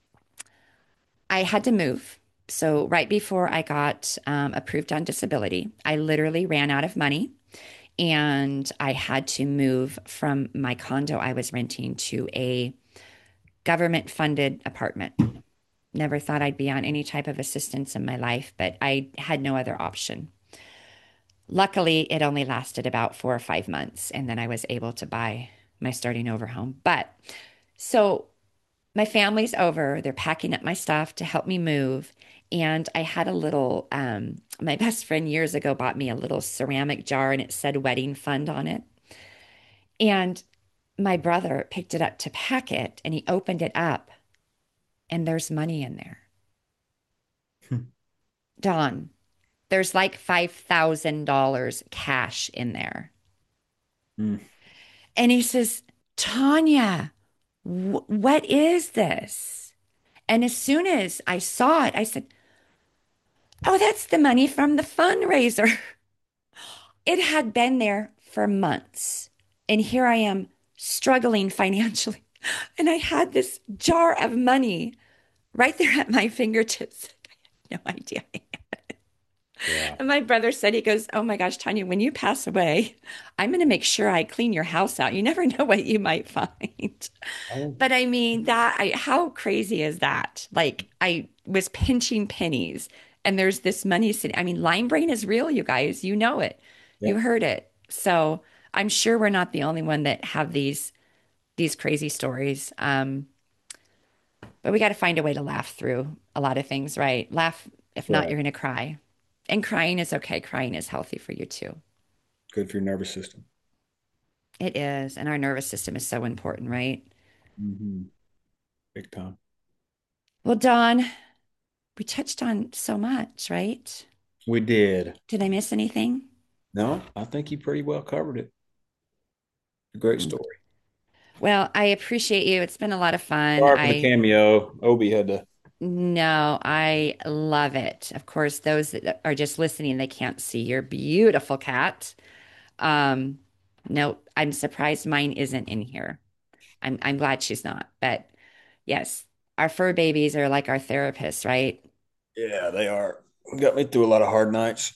I had to move. So right before I got approved on disability, I literally ran out of money and I had to move from my condo I was renting to a government funded apartment. Never thought I'd be on any type of assistance in my life, but I had no other option. Luckily, it only lasted about 4 or 5 months, and then I was able to buy my starting over home. But so my family's over, they're packing up my stuff to help me move. And I had a little, my best friend years ago bought me a little ceramic jar and it said wedding fund on it. And my brother picked it up to pack it and he opened it up and there's money in there. Dawn, there's like $5,000 cash in there. Mm. And he says, Tanya, what is this? And as soon as I saw it, I said, oh, that's the money from the fundraiser. It had been there for months. And here I am struggling financially. And I had this jar of money right there at my fingertips. I had no idea. Yeah. And my brother said, he goes, oh my gosh, Tanya, when you pass away, I'm going to make sure I clean your house out. You never know what you might find. Oh, But I mean, how crazy is that? Like, I was pinching pennies and there's this money sitting. I mean, Lime Brain is real, you guys. You know it. yeah, You heard it. So I'm sure we're not the only one that have these crazy stories. But we got to find a way to laugh through a lot of things, right? Laugh. If that's not, you're right. going to cry. And crying is okay. Crying is healthy for you too. Good for your nervous system. It is. And our nervous system is so important, right? Hmm. Big time. Well, Dawn, we touched on so much, right? We did. Did I miss anything? No, I think you pretty well covered it. Great Mm. story. Well, I appreciate you. It's been a lot of fun. Sorry for the cameo. Obi had to. No, I love it. Of course, those that are just listening, they can't see your beautiful cat. Um, no, I'm surprised mine isn't in here. I'm glad she's not. But yes, our fur babies are like our therapists, right? Yeah, they are. Got me through a lot of hard nights.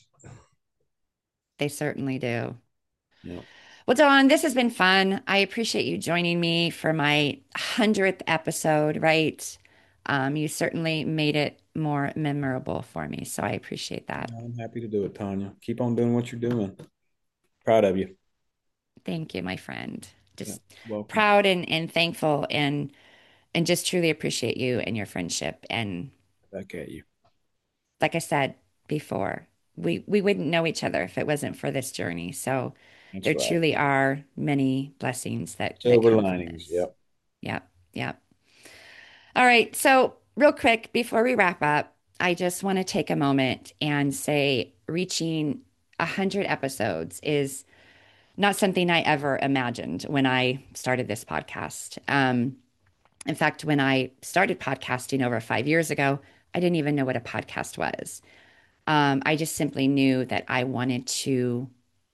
They certainly do. Yeah, Well, Dawn, this has been fun. I appreciate you joining me for my 100th episode, right? You certainly made it more memorable for me, so I appreciate that. I'm happy to do it, Tanya. Keep on doing what you're doing. Proud of you. Thank you, my friend. Yeah, Just welcome. proud and thankful and just truly appreciate you and your friendship. And Back at you. like I said before, we wouldn't know each other if it wasn't for this journey. So That's there right. truly are many blessings that Silver come from linings. this. Yep. Yep, yep. All right. So, real quick, before we wrap up, I just want to take a moment and say reaching 100 episodes is not something I ever imagined when I started this podcast. In fact, when I started podcasting over 5 years ago, I didn't even know what a podcast was. I just simply knew that I wanted to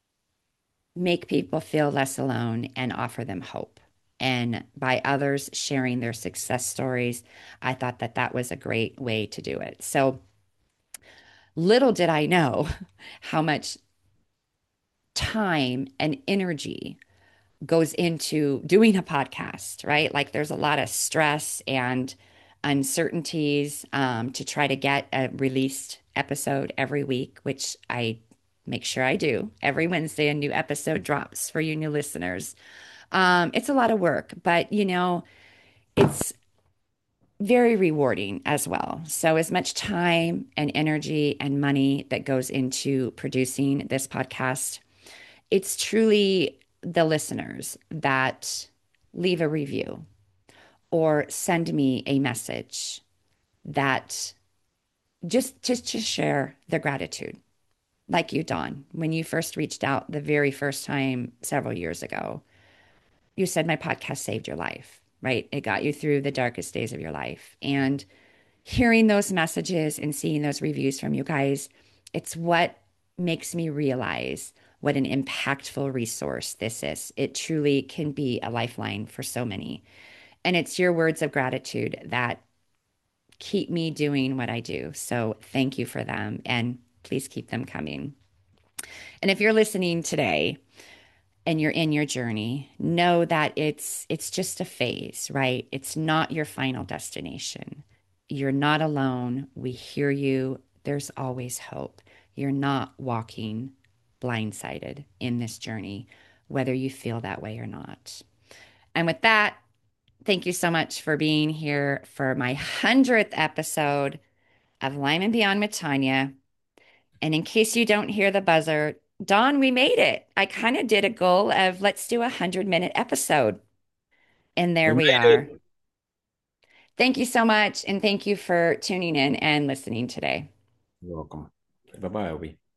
make people feel less alone and offer them hope. And by others sharing their success stories, I thought that that was a great way to do it. So little did I know how much time and energy goes into doing a podcast, right? Like there's a lot of stress and uncertainties to try to get a released episode every week, which I make sure I do. Every Wednesday, a new episode drops for you new listeners. It's a lot of work, but it's very rewarding as well. So, as much time and energy and money that goes into producing this podcast, it's truly the listeners that leave a review or send me a message that just to share their gratitude. Like you, Dawn, when you first reached out the very first time several years ago, you said my podcast saved your life, right? It got you through the darkest days of your life. And hearing those messages and seeing those reviews from you guys, it's what makes me realize what an impactful resource this is. It truly can be a lifeline for so many. And it's your words of gratitude that keep me doing what I do. So thank you for them and please keep them coming. And if you're listening today and you're in your journey, know that it's just a phase, right? It's not your final destination. You're not alone. We hear you. There's always hope. You're not walking blindsided in this journey, whether you feel that way or not. And with that, thank you so much for being here for my 100th episode of Lyme and Beyond with Tanya. And in case you don't hear the buzzer, Dawn, we made it. I kind of did a goal of let's do a 100-minute episode. And there We we made are. it. Thank you so much. And thank you for tuning in and listening today. You're welcome. Bye bye, Obi.